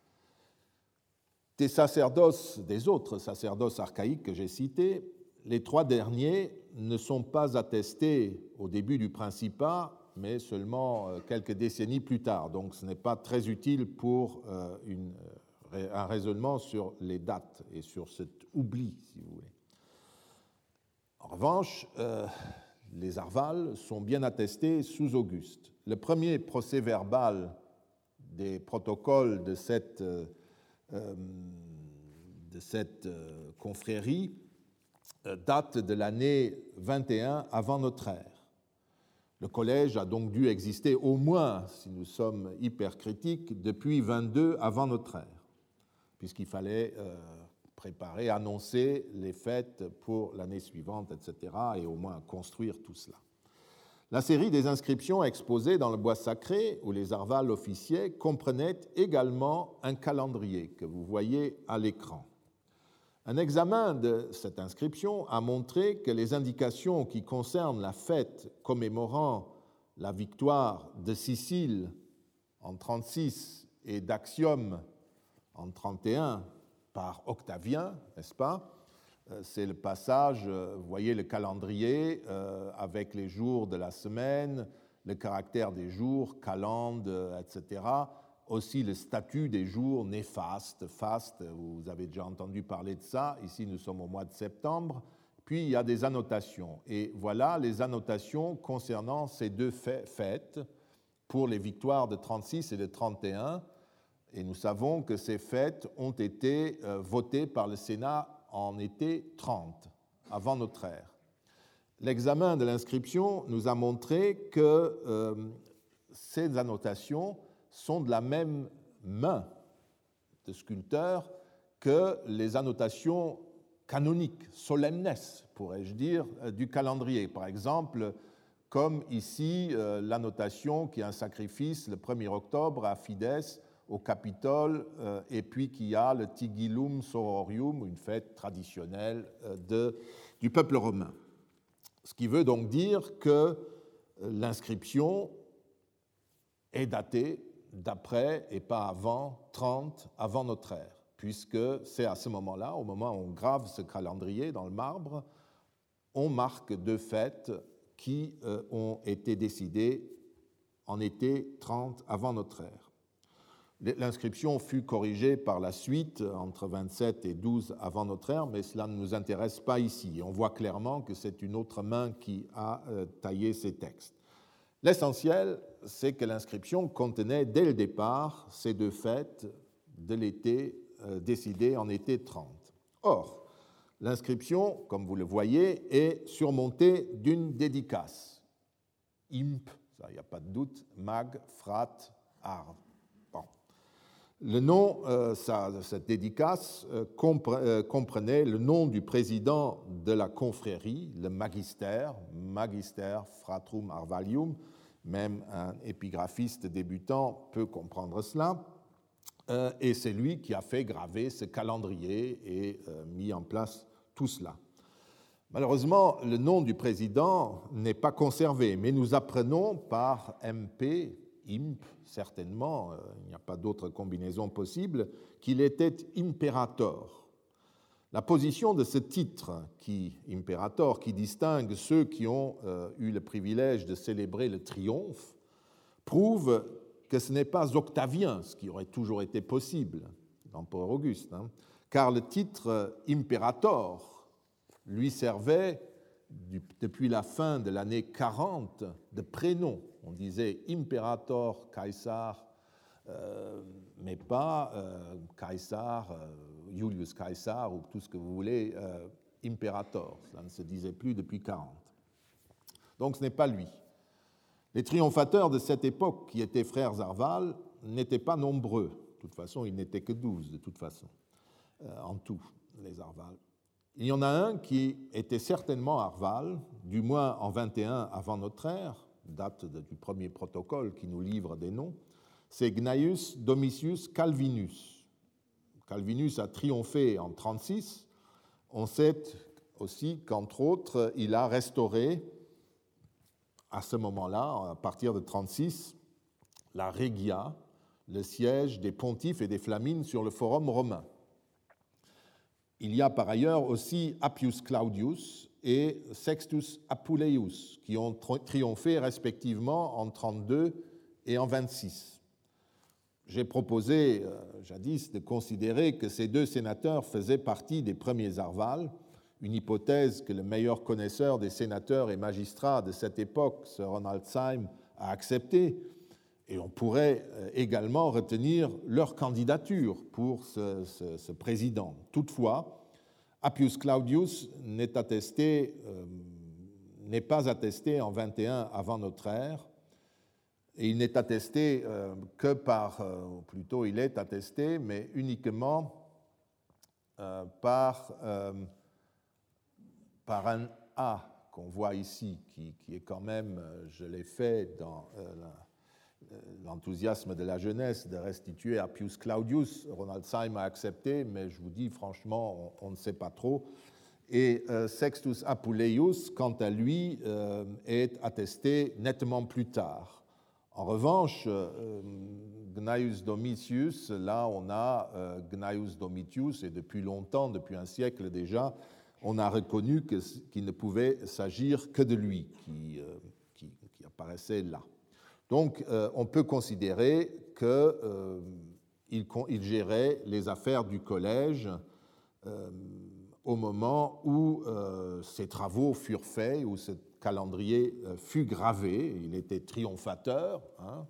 Des autres sacerdoces archaïques que j'ai cités, les 3 derniers ne sont pas attestés au début du Principat, mais seulement quelques décennies plus tard. Donc ce n'est pas très utile pour un raisonnement sur les dates et sur cet oubli, si vous voulez. En revanche, les Arvales sont bien attestés sous Auguste. Le premier procès-verbal des protocoles de cette confrérie date de l'année 21 avant notre ère. Le collège a donc dû exister au moins, si nous sommes hyper critiques, depuis 22 avant notre ère, puisqu'il fallait préparer, annoncer les fêtes pour l'année suivante, etc., et au moins construire tout cela. La série des inscriptions exposées dans le bois sacré, où les Arvales officiaient, comprenait également un calendrier que vous voyez à l'écran. Un examen de cette inscription a montré que les indications qui concernent la fête commémorant la victoire de Sicile en 36 et d'Actium en 31 par Octavien, n'est-ce pas ? C'est le passage, vous voyez le calendrier avec les jours de la semaine, le caractère des jours, calende, etc. Aussi le statut des jours néfastes, faste, vous avez déjà entendu parler de ça. Ici, nous sommes au mois de septembre. Puis, il y a des annotations. Et voilà les annotations concernant ces 2 fêtes pour les victoires de 36 et de 31. Et nous savons que ces fêtes ont été votées par le Sénat en été 30, avant notre ère. L'examen de l'inscription nous a montré que ces annotations sont de la même main de sculpteur que les annotations canoniques, solemnes, pourrais-je dire, du calendrier. Par exemple, comme ici, l'annotation qui est un sacrifice le 1er octobre à Fides, au Capitole, et puis qu'il y a le Tigillum Sororium, une fête traditionnelle du peuple romain. Ce qui veut donc dire que l'inscription est datée d'après et pas avant 30 avant notre ère, puisque c'est à ce moment-là, au moment où on grave ce calendrier dans le marbre, on marque 2 fêtes qui ont été décidées en été 30 avant notre ère. L'inscription fut corrigée par la suite entre 27 et 12 avant notre ère, mais cela ne nous intéresse pas ici. On voit clairement que c'est une autre main qui a taillé ces textes. L'essentiel, c'est que l'inscription contenait dès le départ ces 2 fêtes de l'été décidées en été 30. Or, l'inscription, comme vous le voyez, est surmontée d'une dédicace. Imp, ça, il n'y a pas de doute, mag, frat, ard. Le nom, cette dédicace comprenait le nom du président de la confrérie, le magister fratrum Arvalium. Même un épigraphiste débutant peut comprendre cela. Et c'est lui qui a fait graver ce calendrier et mis en place tout cela. Malheureusement, le nom du président n'est pas conservé, mais nous apprenons par MP, imp, certainement, il n'y a pas d'autre combinaison possible, qu'il était imperator. La position de ce titre, imperator, qui distingue ceux qui ont eu le privilège de célébrer le triomphe, prouve que ce n'est pas Octavien, ce qui aurait toujours été possible, l'empereur Auguste, car le titre imperator, lui servait, depuis la fin de l'année 40, de prénom. On disait Imperator, Caesar, mais pas Caesar, Julius Caesar ou tout ce que vous voulez, Imperator. Ça ne se disait plus depuis 40. Donc ce n'est pas lui. Les triomphateurs de cette époque, qui étaient frères Arval, n'étaient pas nombreux. De toute façon, ils n'étaient que 12, de toute façon, en tout, les Arval. Il y en a un qui était certainement Arval, du moins en 21 avant notre ère, date du premier protocole qui nous livre des noms, c'est Gnaeus Domitius Calvinus. Calvinus a triomphé en 36. On sait aussi qu'entre autres, il a restauré, à ce moment-là, à partir de 36, la Regia, le siège des pontifes et des flamines sur le forum romain. Il y a par ailleurs aussi Appius Claudius et Sextus Apuleius, qui ont triomphé respectivement en 32 et en 26. J'ai proposé jadis de considérer que ces deux sénateurs faisaient partie des premiers Arval, une hypothèse que le meilleur connaisseur des sénateurs et magistrats de cette époque, Sir Ronald Syme, a acceptée, et on pourrait également retenir leur candidature pour ce président. Toutefois, Appius Claudius n'est pas attesté en 21 avant notre ère, et il n'est attesté que plutôt il est attesté, mais uniquement par un A qu'on voit ici, qui est quand même, je l'ai fait dans l'enthousiasme de la jeunesse de restituer Appius Claudius. Ronald Syme a accepté, mais je vous dis franchement, on ne sait pas trop. Et Sextus Apuleius, quant à lui, est attesté nettement plus tard. En revanche, Gnaeus Domitius, là on a Gnaeus Domitius, et depuis longtemps, depuis un siècle déjà, on a reconnu qu'il ne pouvait s'agir que de lui qui apparaissait là. Donc, on peut considérer qu'il gérait les affaires du collège au moment où ces travaux furent faits, où ce calendrier fut gravé. Il était triomphateur,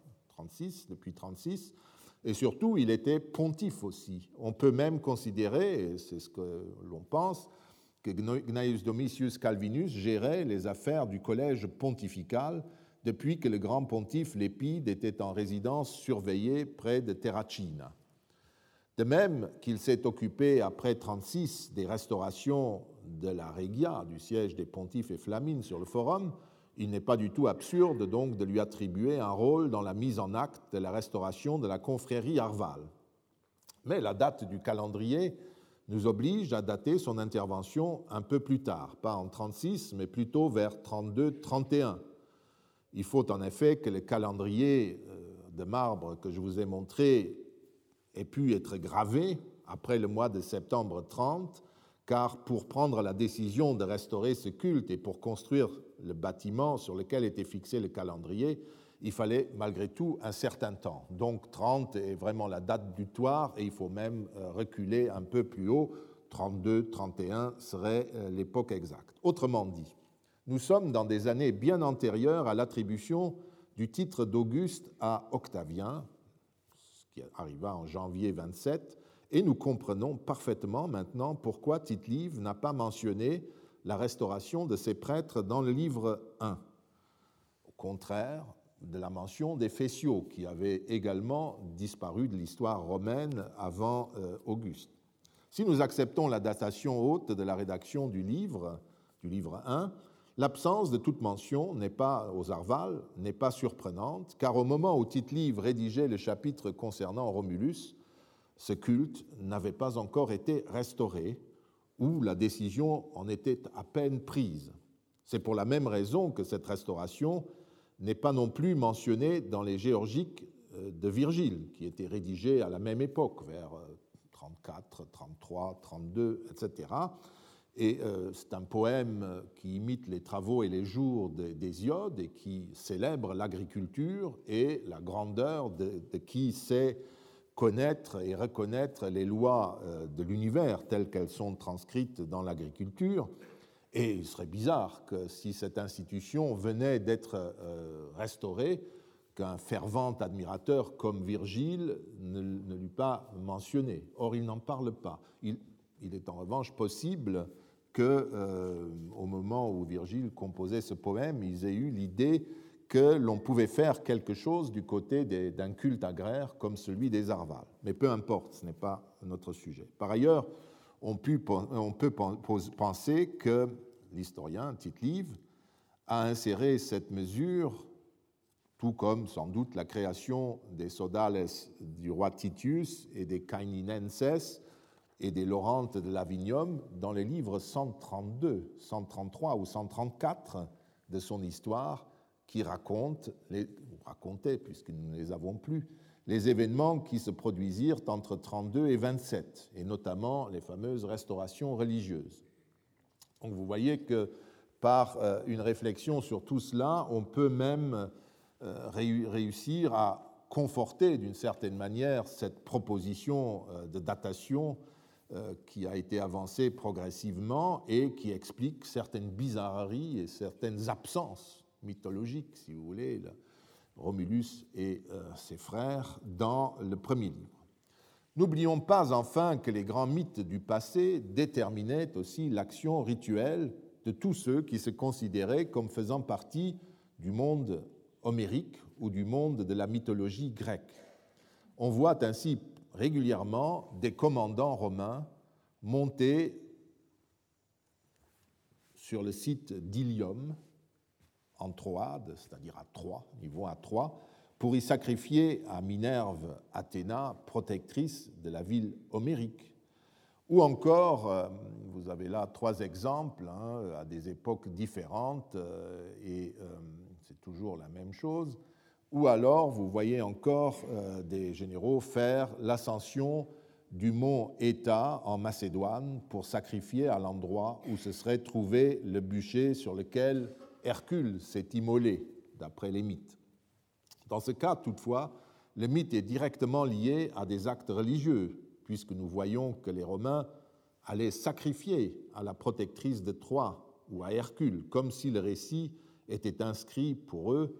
depuis 36, et surtout, il était pontife aussi. On peut même considérer, et c'est ce que l'on pense, que Gnaeus Domitius Calvinus gérait les affaires du collège pontifical depuis que le grand pontife Lépide était en résidence surveillée près de Terracina. De même qu'il s'est occupé après 36 des restaurations de la Regia, du siège des pontifes et flamines sur le forum, il n'est pas du tout absurde donc de lui attribuer un rôle dans la mise en acte de la restauration de la confrérie Arval. Mais la date du calendrier nous oblige à dater son intervention un peu plus tard, pas en 36, mais plutôt vers 32-31. Il faut en effet que le calendrier de marbre que je vous ai montré ait pu être gravé après le mois de septembre 30, car pour prendre la décision de restaurer ce culte et pour construire le bâtiment sur lequel était fixé le calendrier, il fallait malgré tout un certain temps. Donc 30 est vraiment la date butoir et il faut même reculer un peu plus haut. 32, 31 serait l'époque exacte. Autrement dit, nous sommes dans des années bien antérieures à l'attribution du titre d'Auguste à Octavien, ce qui arriva en janvier 27, et nous comprenons parfaitement maintenant pourquoi Tite-Live n'a pas mentionné la restauration de ses prêtres dans le livre 1. Au contraire de la mention des Fétiaux, qui avaient également disparu de l'histoire romaine avant Auguste. Si nous acceptons la datation haute de la rédaction du livre 1, l'absence de toute mention aux Arval n'est pas surprenante, car au moment où Tite-Live rédigeait le chapitre concernant Romulus, ce culte n'avait pas encore été restauré, ou la décision en était à peine prise. C'est pour la même raison que cette restauration n'est pas non plus mentionnée dans les Géorgiques de Virgile, qui étaient rédigés à la même époque, vers 34, 33, 32, etc. Et c'est un poème qui imite les travaux et les jours d'Hésiode et qui célèbre l'agriculture et la grandeur de qui sait connaître et reconnaître les lois de l'univers telles qu'elles sont transcrites dans l'agriculture. Et il serait bizarre que si cette institution venait d'être restaurée, qu'un fervent admirateur comme Virgile ne l'eût pas mentionné. Or, il n'en parle pas. Il est en revanche possible qu'au moment où Virgile composait ce poème, ils aient eu l'idée que l'on pouvait faire quelque chose du côté d'un culte agraire comme celui des Arvales. Mais peu importe, ce n'est pas notre sujet. Par ailleurs, on peut penser que l'historien Tite-Live a inséré cette mesure, tout comme sans doute la création des sodales du roi Titius et des Caininenses et des Laurentes de Lavinium dans les livres 132, 133 ou 134 de son histoire, qui racontaient, puisque nous ne les avons plus, les événements qui se produisirent entre 32 et 27, et notamment les fameuses restaurations religieuses. Donc vous voyez que par une réflexion sur tout cela, on peut même réussir à conforter d'une certaine manière cette proposition de datation qui a été avancée progressivement et qui explique certaines bizarreries et certaines absences mythologiques, si vous voulez, Romulus et ses frères, dans le premier livre. N'oublions pas enfin que les grands mythes du passé déterminaient aussi l'action rituelle de tous ceux qui se considéraient comme faisant partie du monde homérique ou du monde de la mythologie grecque. On voit ainsi régulièrement des commandants romains monter sur le site d'Ilium, en Troade, c'est-à-dire à Troie, ils vont à Troie, pour y sacrifier à Minerve Athéna, protectrice de la ville homérique. Ou encore, vous avez là 3 exemples à des époques différentes, et c'est toujours la même chose. Ou alors, vous voyez encore des généraux faire l'ascension du mont Éta en Macédoine pour sacrifier à l'endroit où se serait trouvé le bûcher sur lequel Hercule s'est immolé, d'après les mythes. Dans ce cas, toutefois, le mythe est directement lié à des actes religieux, puisque nous voyons que les Romains allaient sacrifier à la protectrice de Troie ou à Hercule, comme si le récit était inscrit pour eux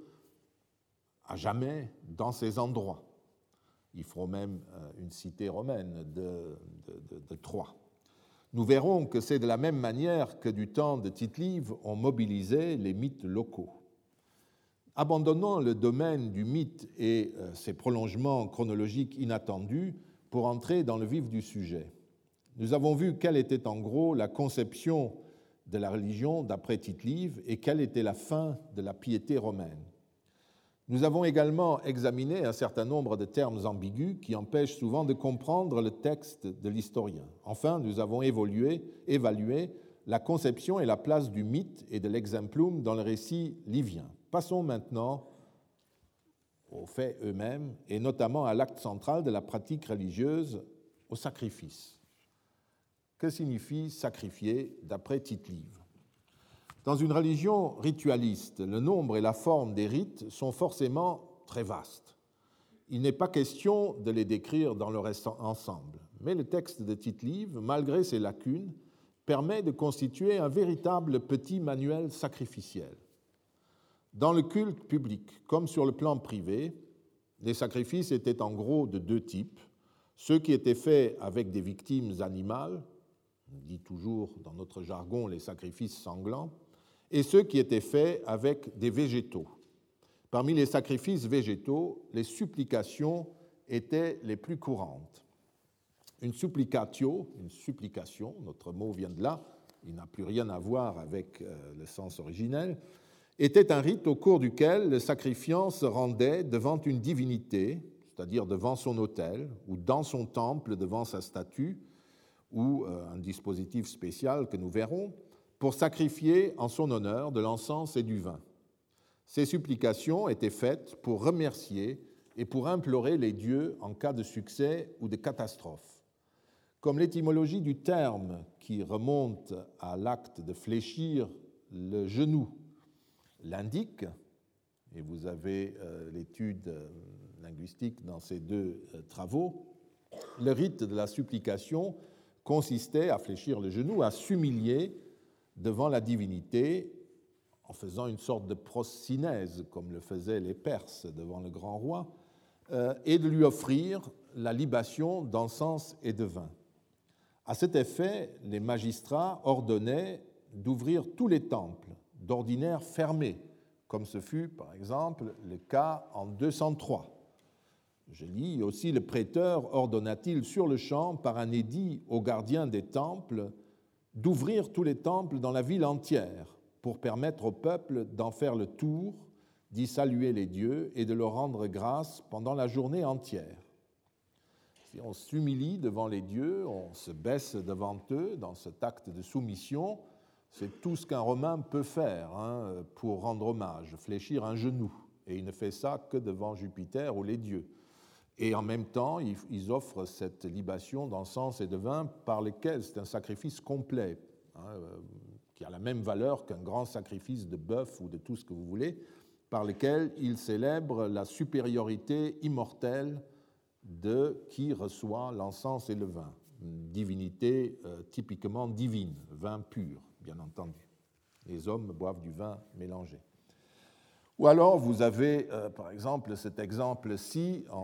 à jamais dans ces endroits. Ils feront même une cité romaine de Troie. Nous verrons que c'est de la même manière que du temps de Tite-Live, on mobilisait les mythes locaux. Abandonnons le domaine du mythe et ses prolongements chronologiques inattendus pour entrer dans le vif du sujet. Nous avons vu quelle était en gros la conception de la religion d'après Tite-Live et quelle était la fin de la piété romaine. Nous avons également examiné un certain nombre de termes ambigus qui empêchent souvent de comprendre le texte de l'historien. Enfin, nous avons évalué la conception et la place du mythe et de l'exemplum dans le récit livien. Passons maintenant aux faits eux-mêmes, et notamment à l'acte central de la pratique religieuse, au sacrifice. Que signifie sacrifier d'après Tite-Live ? Dans une religion ritualiste, le nombre et la forme des rites sont forcément très vastes. Il n'est pas question de les décrire dans leur ensemble, mais le texte de Tite-Live, malgré ses lacunes, permet de constituer un véritable petit manuel sacrificiel. Dans le culte public, comme sur le plan privé, les sacrifices étaient en gros de 2 types. Ceux qui étaient faits avec des victimes animales, on dit toujours dans notre jargon les sacrifices sanglants, et ceux qui étaient faits avec des végétaux. Parmi les sacrifices végétaux, les supplications étaient les plus courantes. Une supplicatio, une supplication, notre mot vient de là, il n'a plus rien à voir avec le sens originel, était un rite au cours duquel le sacrifiant se rendait devant une divinité, c'est-à-dire devant son autel, ou dans son temple devant sa statue, ou un dispositif spécial que nous verrons, pour sacrifier en son honneur de l'encens et du vin. Ces supplications étaient faites pour remercier et pour implorer les dieux en cas de succès ou de catastrophe. Comme l'étymologie du terme, qui remonte à l'acte de fléchir le genou, l'indique, et vous avez l'étude linguistique dans ces 2 travaux, le rite de la supplication consistait à fléchir le genou, à s'humilier devant la divinité, en faisant une sorte de prosynèse, comme le faisaient les Perses devant le grand roi, et de lui offrir la libation d'encens et de vin. À cet effet, les magistrats ordonnaient d'ouvrir tous les temples, d'ordinaire fermés, comme ce fut par exemple le cas en 203. Je lis aussi: le prêteur ordonna-t-il sur le champ par un édit aux gardiens des temples d'ouvrir tous les temples dans la ville entière pour permettre au peuple d'en faire le tour, d'y saluer les dieux et de leur rendre grâce pendant la journée entière. Si on s'humilie devant les dieux, on se baisse devant eux dans cet acte de soumission, c'est tout ce qu'un Romain peut faire pour rendre hommage, fléchir un genou. Et il ne fait ça que devant Jupiter ou les dieux. Et en même temps, ils offrent cette libation d'encens et de vin par lequel c'est un sacrifice complet, qui a la même valeur qu'un grand sacrifice de bœuf ou de tout ce que vous voulez, par lequel ils célèbrent la supériorité immortelle de qui reçoit l'encens et le vin. Une divinité typiquement divine, vin pur, bien entendu. Les hommes boivent du vin mélangé. Ou alors, vous avez, par exemple, cet exemple-ci en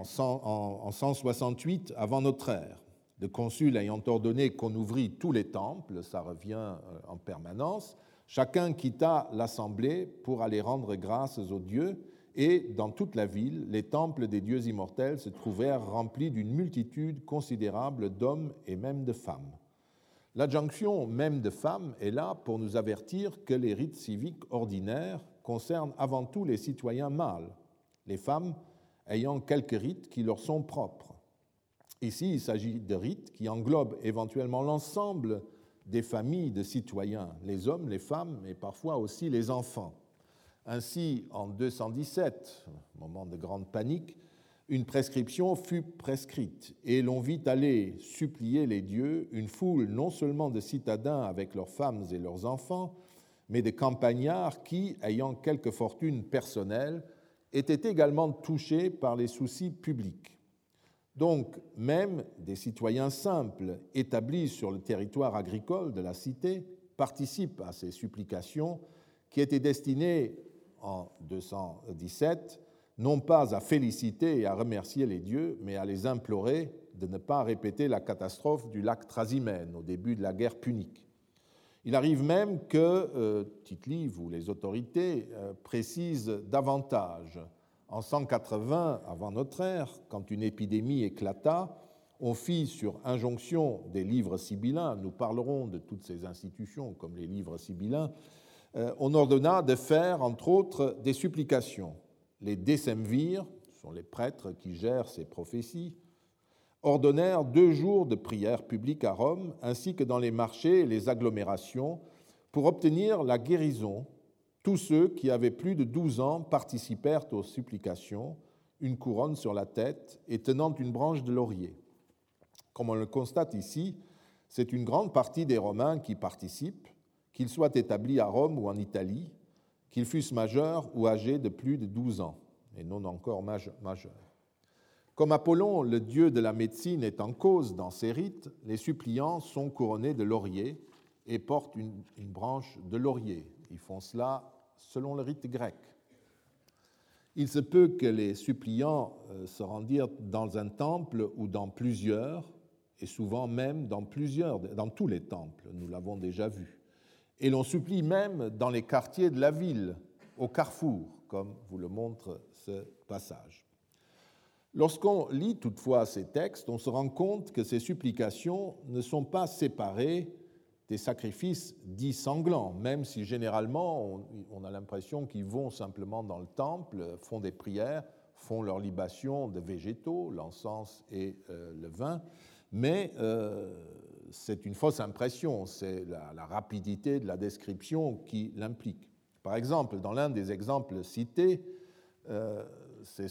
168 avant notre ère. Le consul ayant ordonné qu'on ouvrit tous les temples, ça revient en permanence, chacun quitta l'assemblée pour aller rendre grâces aux dieux, et dans toute la ville, les temples des dieux immortels se trouvèrent remplis d'une multitude considérable d'hommes et même de femmes. L'adjonction même de femmes est là pour nous avertir que les rites civiques ordinaires concernent avant tout les citoyens mâles, les femmes ayant quelques rites qui leur sont propres. Ici, il s'agit de rites qui englobent éventuellement l'ensemble des familles de citoyens, les hommes, les femmes, et parfois aussi les enfants. Ainsi, en 217, moment de grande panique, une prescription fut prescrite et l'on vit aller supplier les dieux une foule non seulement de citadins avec leurs femmes et leurs enfants, mais de campagnards qui, ayant quelque fortune personnelle, étaient également touchés par les soucis publics. Donc, même des citoyens simples établis sur le territoire agricole de la cité participent à ces supplications qui étaient destinées, en 217, non pas à féliciter et à remercier les dieux, mais à les implorer de ne pas répéter la catastrophe du lac Trasimène au début de la guerre punique. Il arrive même que Tite-Live ou les autorités précisent davantage. En 180 avant notre ère, quand une épidémie éclata, on fit sur injonction des livres sibyllins, nous parlerons de toutes ces institutions comme les livres sibyllins, on ordonna de faire, entre autres, des supplications. Les décemvirs, ce sont les prêtres qui gèrent ces prophéties, ordonnèrent 2 jours de prière publique à Rome, ainsi que dans les marchés et les agglomérations, pour obtenir la guérison. Tous ceux qui avaient plus de 12 ans participèrent aux supplications, une couronne sur la tête et tenant une branche de laurier. Comme on le constate ici, c'est une grande partie des Romains qui participent, qu'ils soient établis à Rome ou en Italie, qu'ils fussent majeurs ou âgés de plus de 12 ans, et non encore majeurs. Comme Apollon, le dieu de la médecine, est en cause dans ces rites, les suppliants sont couronnés de laurier et portent une branche de laurier. Ils font cela selon le rite grec. Il se peut que les suppliants se rendirent dans un temple ou dans plusieurs, et souvent même dans tous les temples, nous l'avons déjà vu. Et l'on supplie même dans les quartiers de la ville, au carrefour, comme vous le montre ce passage. Lorsqu'on lit toutefois ces textes, on se rend compte que ces supplications ne sont pas séparées des sacrifices dits sanglants, même si généralement on a l'impression qu'ils vont simplement dans le temple, font des prières, font leur libation de végétaux, l'encens et le vin, mais c'est une fausse impression, c'est la rapidité de la description qui l'implique. Par exemple, dans l'un des exemples cités, c'est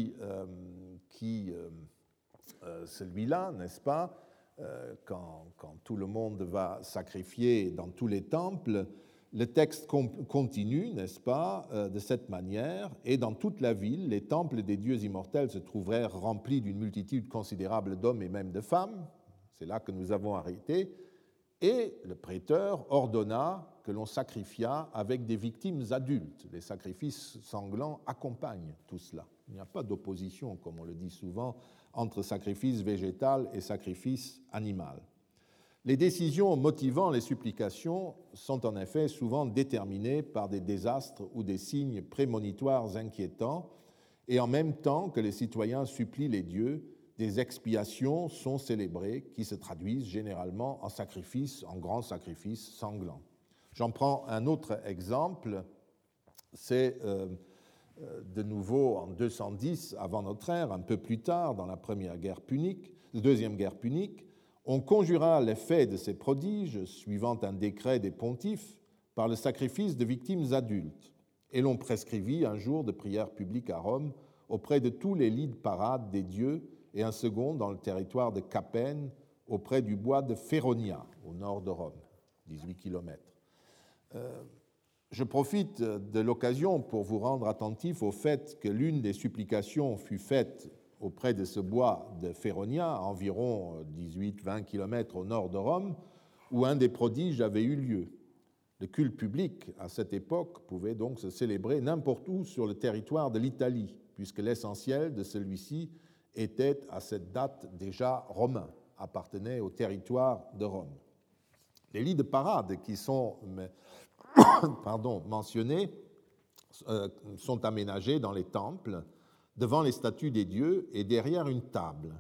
celui-là, n'est-ce pas, quand tout le monde va sacrifier dans tous les temples, le texte continue, n'est-ce pas, de cette manière, et dans toute la ville, les temples des dieux immortels se trouvèrent remplis d'une multitude considérable d'hommes et même de femmes. C'est là que nous avons arrêté. Et le prêteur ordonna que l'on sacrifiât avec des victimes adultes. Les sacrifices sanglants accompagnent tout cela. Il n'y a pas d'opposition, comme on le dit souvent, entre sacrifice végétal et sacrifice animal. Les décisions motivant les supplications sont en effet souvent déterminées par des désastres ou des signes prémonitoires inquiétants, et en même temps que les citoyens supplient les dieux, des expiations sont célébrées qui se traduisent généralement en sacrifices, en grands sacrifices sanglants. J'en prends un autre exemple, c'est de nouveau en 210 avant notre ère, un peu plus tard, dans la deuxième guerre punique, on conjura l'effet de ces prodiges, suivant un décret des pontifes, par le sacrifice de victimes adultes, et l'on prescrivit un jour de prière publique à Rome auprès de tous les lits de parade des dieux et un second dans le territoire de Capène auprès du bois de Féronia, au nord de Rome, 18 km. Je profite de l'occasion pour vous rendre attentif au fait que l'une des supplications fut faite auprès de ce bois de Féronia, à environ 18-20 km au nord de Rome, où un des prodiges avait eu lieu. Le culte public, à cette époque, pouvait donc se célébrer n'importe où sur le territoire de l'Italie, puisque l'essentiel de celui-ci était à cette date déjà romain, appartenait au territoire de Rome. Les lits de parade qui sont mentionnés sont aménagés dans les temples, devant les statues des dieux et derrière une table.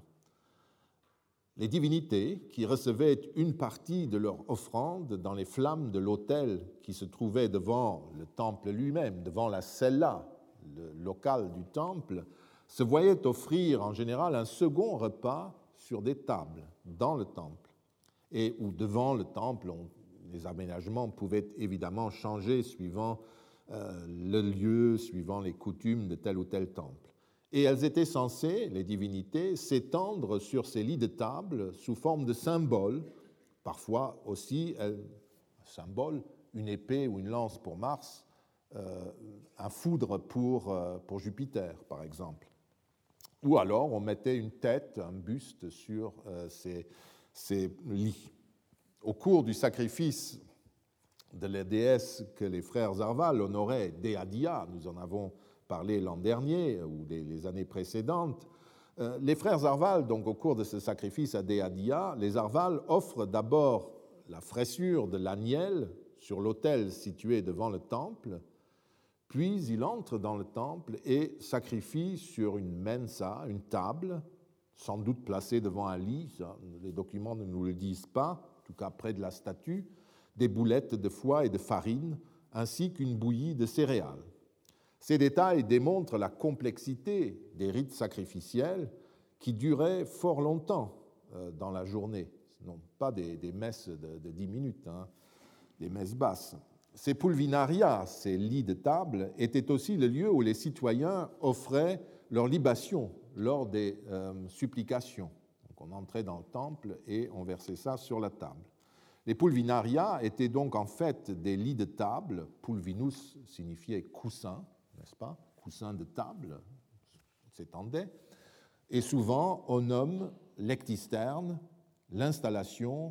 Les divinités, qui recevaient une partie de leur offrande dans les flammes de l'autel qui se trouvait devant le temple lui-même, devant la cella, le local du temple, se voyaient offrir en général un second repas sur des tables dans le temple. Et ou devant le temple, les aménagements pouvaient évidemment changer suivant le lieu, suivant les coutumes de tel ou tel temple. Et elles étaient censées, les divinités, s'étendre sur ces lits de table sous forme de symboles, parfois aussi un symbole, une épée ou une lance pour Mars, un foudre pour Jupiter, par exemple. Ou alors on mettait une tête, un buste sur ces lits. Au cours du sacrifice de la déesse que les frères Arval honoraient, Dea, nous en avons parlé l'an dernier ou les années précédentes, les frères Arval, donc au cours de ce sacrifice à Dea, les Arval offrent d'abord la fraissure de l'agnelle sur l'autel situé devant le temple, puis il entre dans le temple et sacrifie sur une mensa, une table, sans doute placée devant un lit, les documents ne nous le disent pas, en tout cas près de la statue, des boulettes de foie et de farine, ainsi qu'une bouillie de céréales. Ces détails démontrent la complexité des rites sacrificiels qui duraient fort longtemps dans la journée, non pas des messes de 10 minutes, des messes basses. Ces pulvinaria, ces lits de table, étaient aussi le lieu où les citoyens offraient leurs libations lors des supplications. Donc on entrait dans le temple et on versait ça sur la table. Les pulvinaria étaient donc en fait des lits de table. Pulvinus signifiait coussin, n'est-ce pas? Coussin de table, s'étendait. Et souvent, on nomme lectisterne, l'installation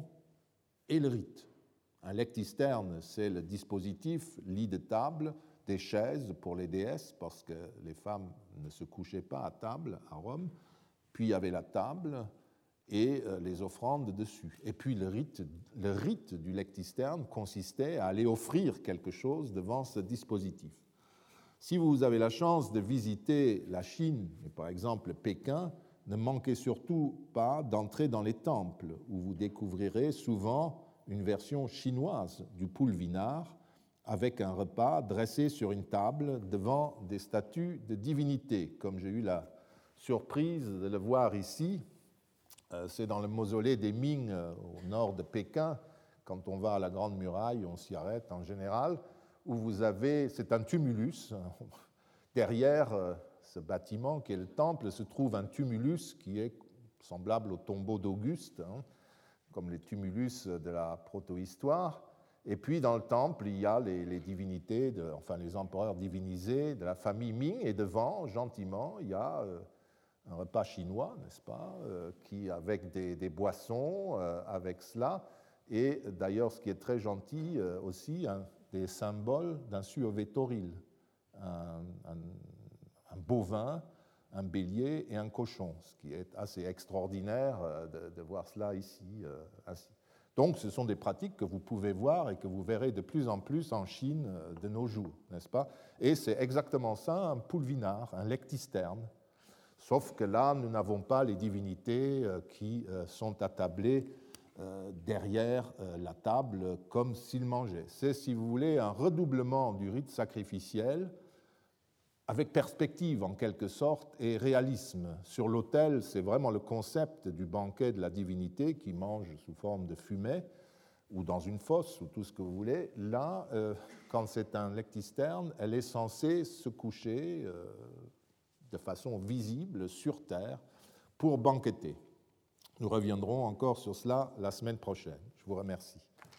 et le rite. Un lectisterne, c'est le dispositif, lit de table, des chaises pour les déesses, parce que les femmes ne se couchaient pas à table à Rome. Puis il y avait la table et les offrandes dessus. Et puis le rite du lectisterne consistait à aller offrir quelque chose devant ce dispositif. Si vous avez la chance de visiter la Chine, et par exemple Pékin, ne manquez surtout pas d'entrer dans les temples, où vous découvrirez souvent une version chinoise du pulvinar, avec un repas dressé sur une table devant des statues de divinités, comme j'ai eu la surprise de le voir ici. C'est dans le mausolée des Ming, au nord de Pékin. Quand on va à la Grande Muraille, on s'y arrête en général, où vous avez, c'est un tumulus. Derrière ce bâtiment qui est le temple se trouve un tumulus qui est semblable au tombeau d'Auguste, comme les tumulus de la protohistoire. Et puis dans le temple, il y a les divinités, les empereurs divinisés de la famille Ming, et devant, gentiment, il y a un repas chinois, n'est-ce pas, qui, avec des boissons, avec cela, Et d'ailleurs, ce qui est très gentil aussi, des symboles d'un suovétoril, un bovin, un bélier et un cochon, ce qui est assez extraordinaire de voir cela ici. Ainsi. Donc, ce sont des pratiques que vous pouvez voir et que vous verrez de plus en plus en Chine de nos jours, n'est-ce pas? Et c'est exactement ça, un pulvinar, un lectisterne. Sauf que là, nous n'avons pas les divinités qui sont attablées derrière la table comme s'ils mangeaient. C'est, si vous voulez, un redoublement du rite sacrificiel avec perspective en quelque sorte et réalisme. Sur l'autel, c'est vraiment le concept du banquet de la divinité qui mange sous forme de fumée ou dans une fosse ou tout ce que vous voulez. Là, quand c'est un lectisterne, elle est censée se coucher de façon visible sur terre pour banqueter. Nous reviendrons encore sur cela la semaine prochaine. Je vous remercie.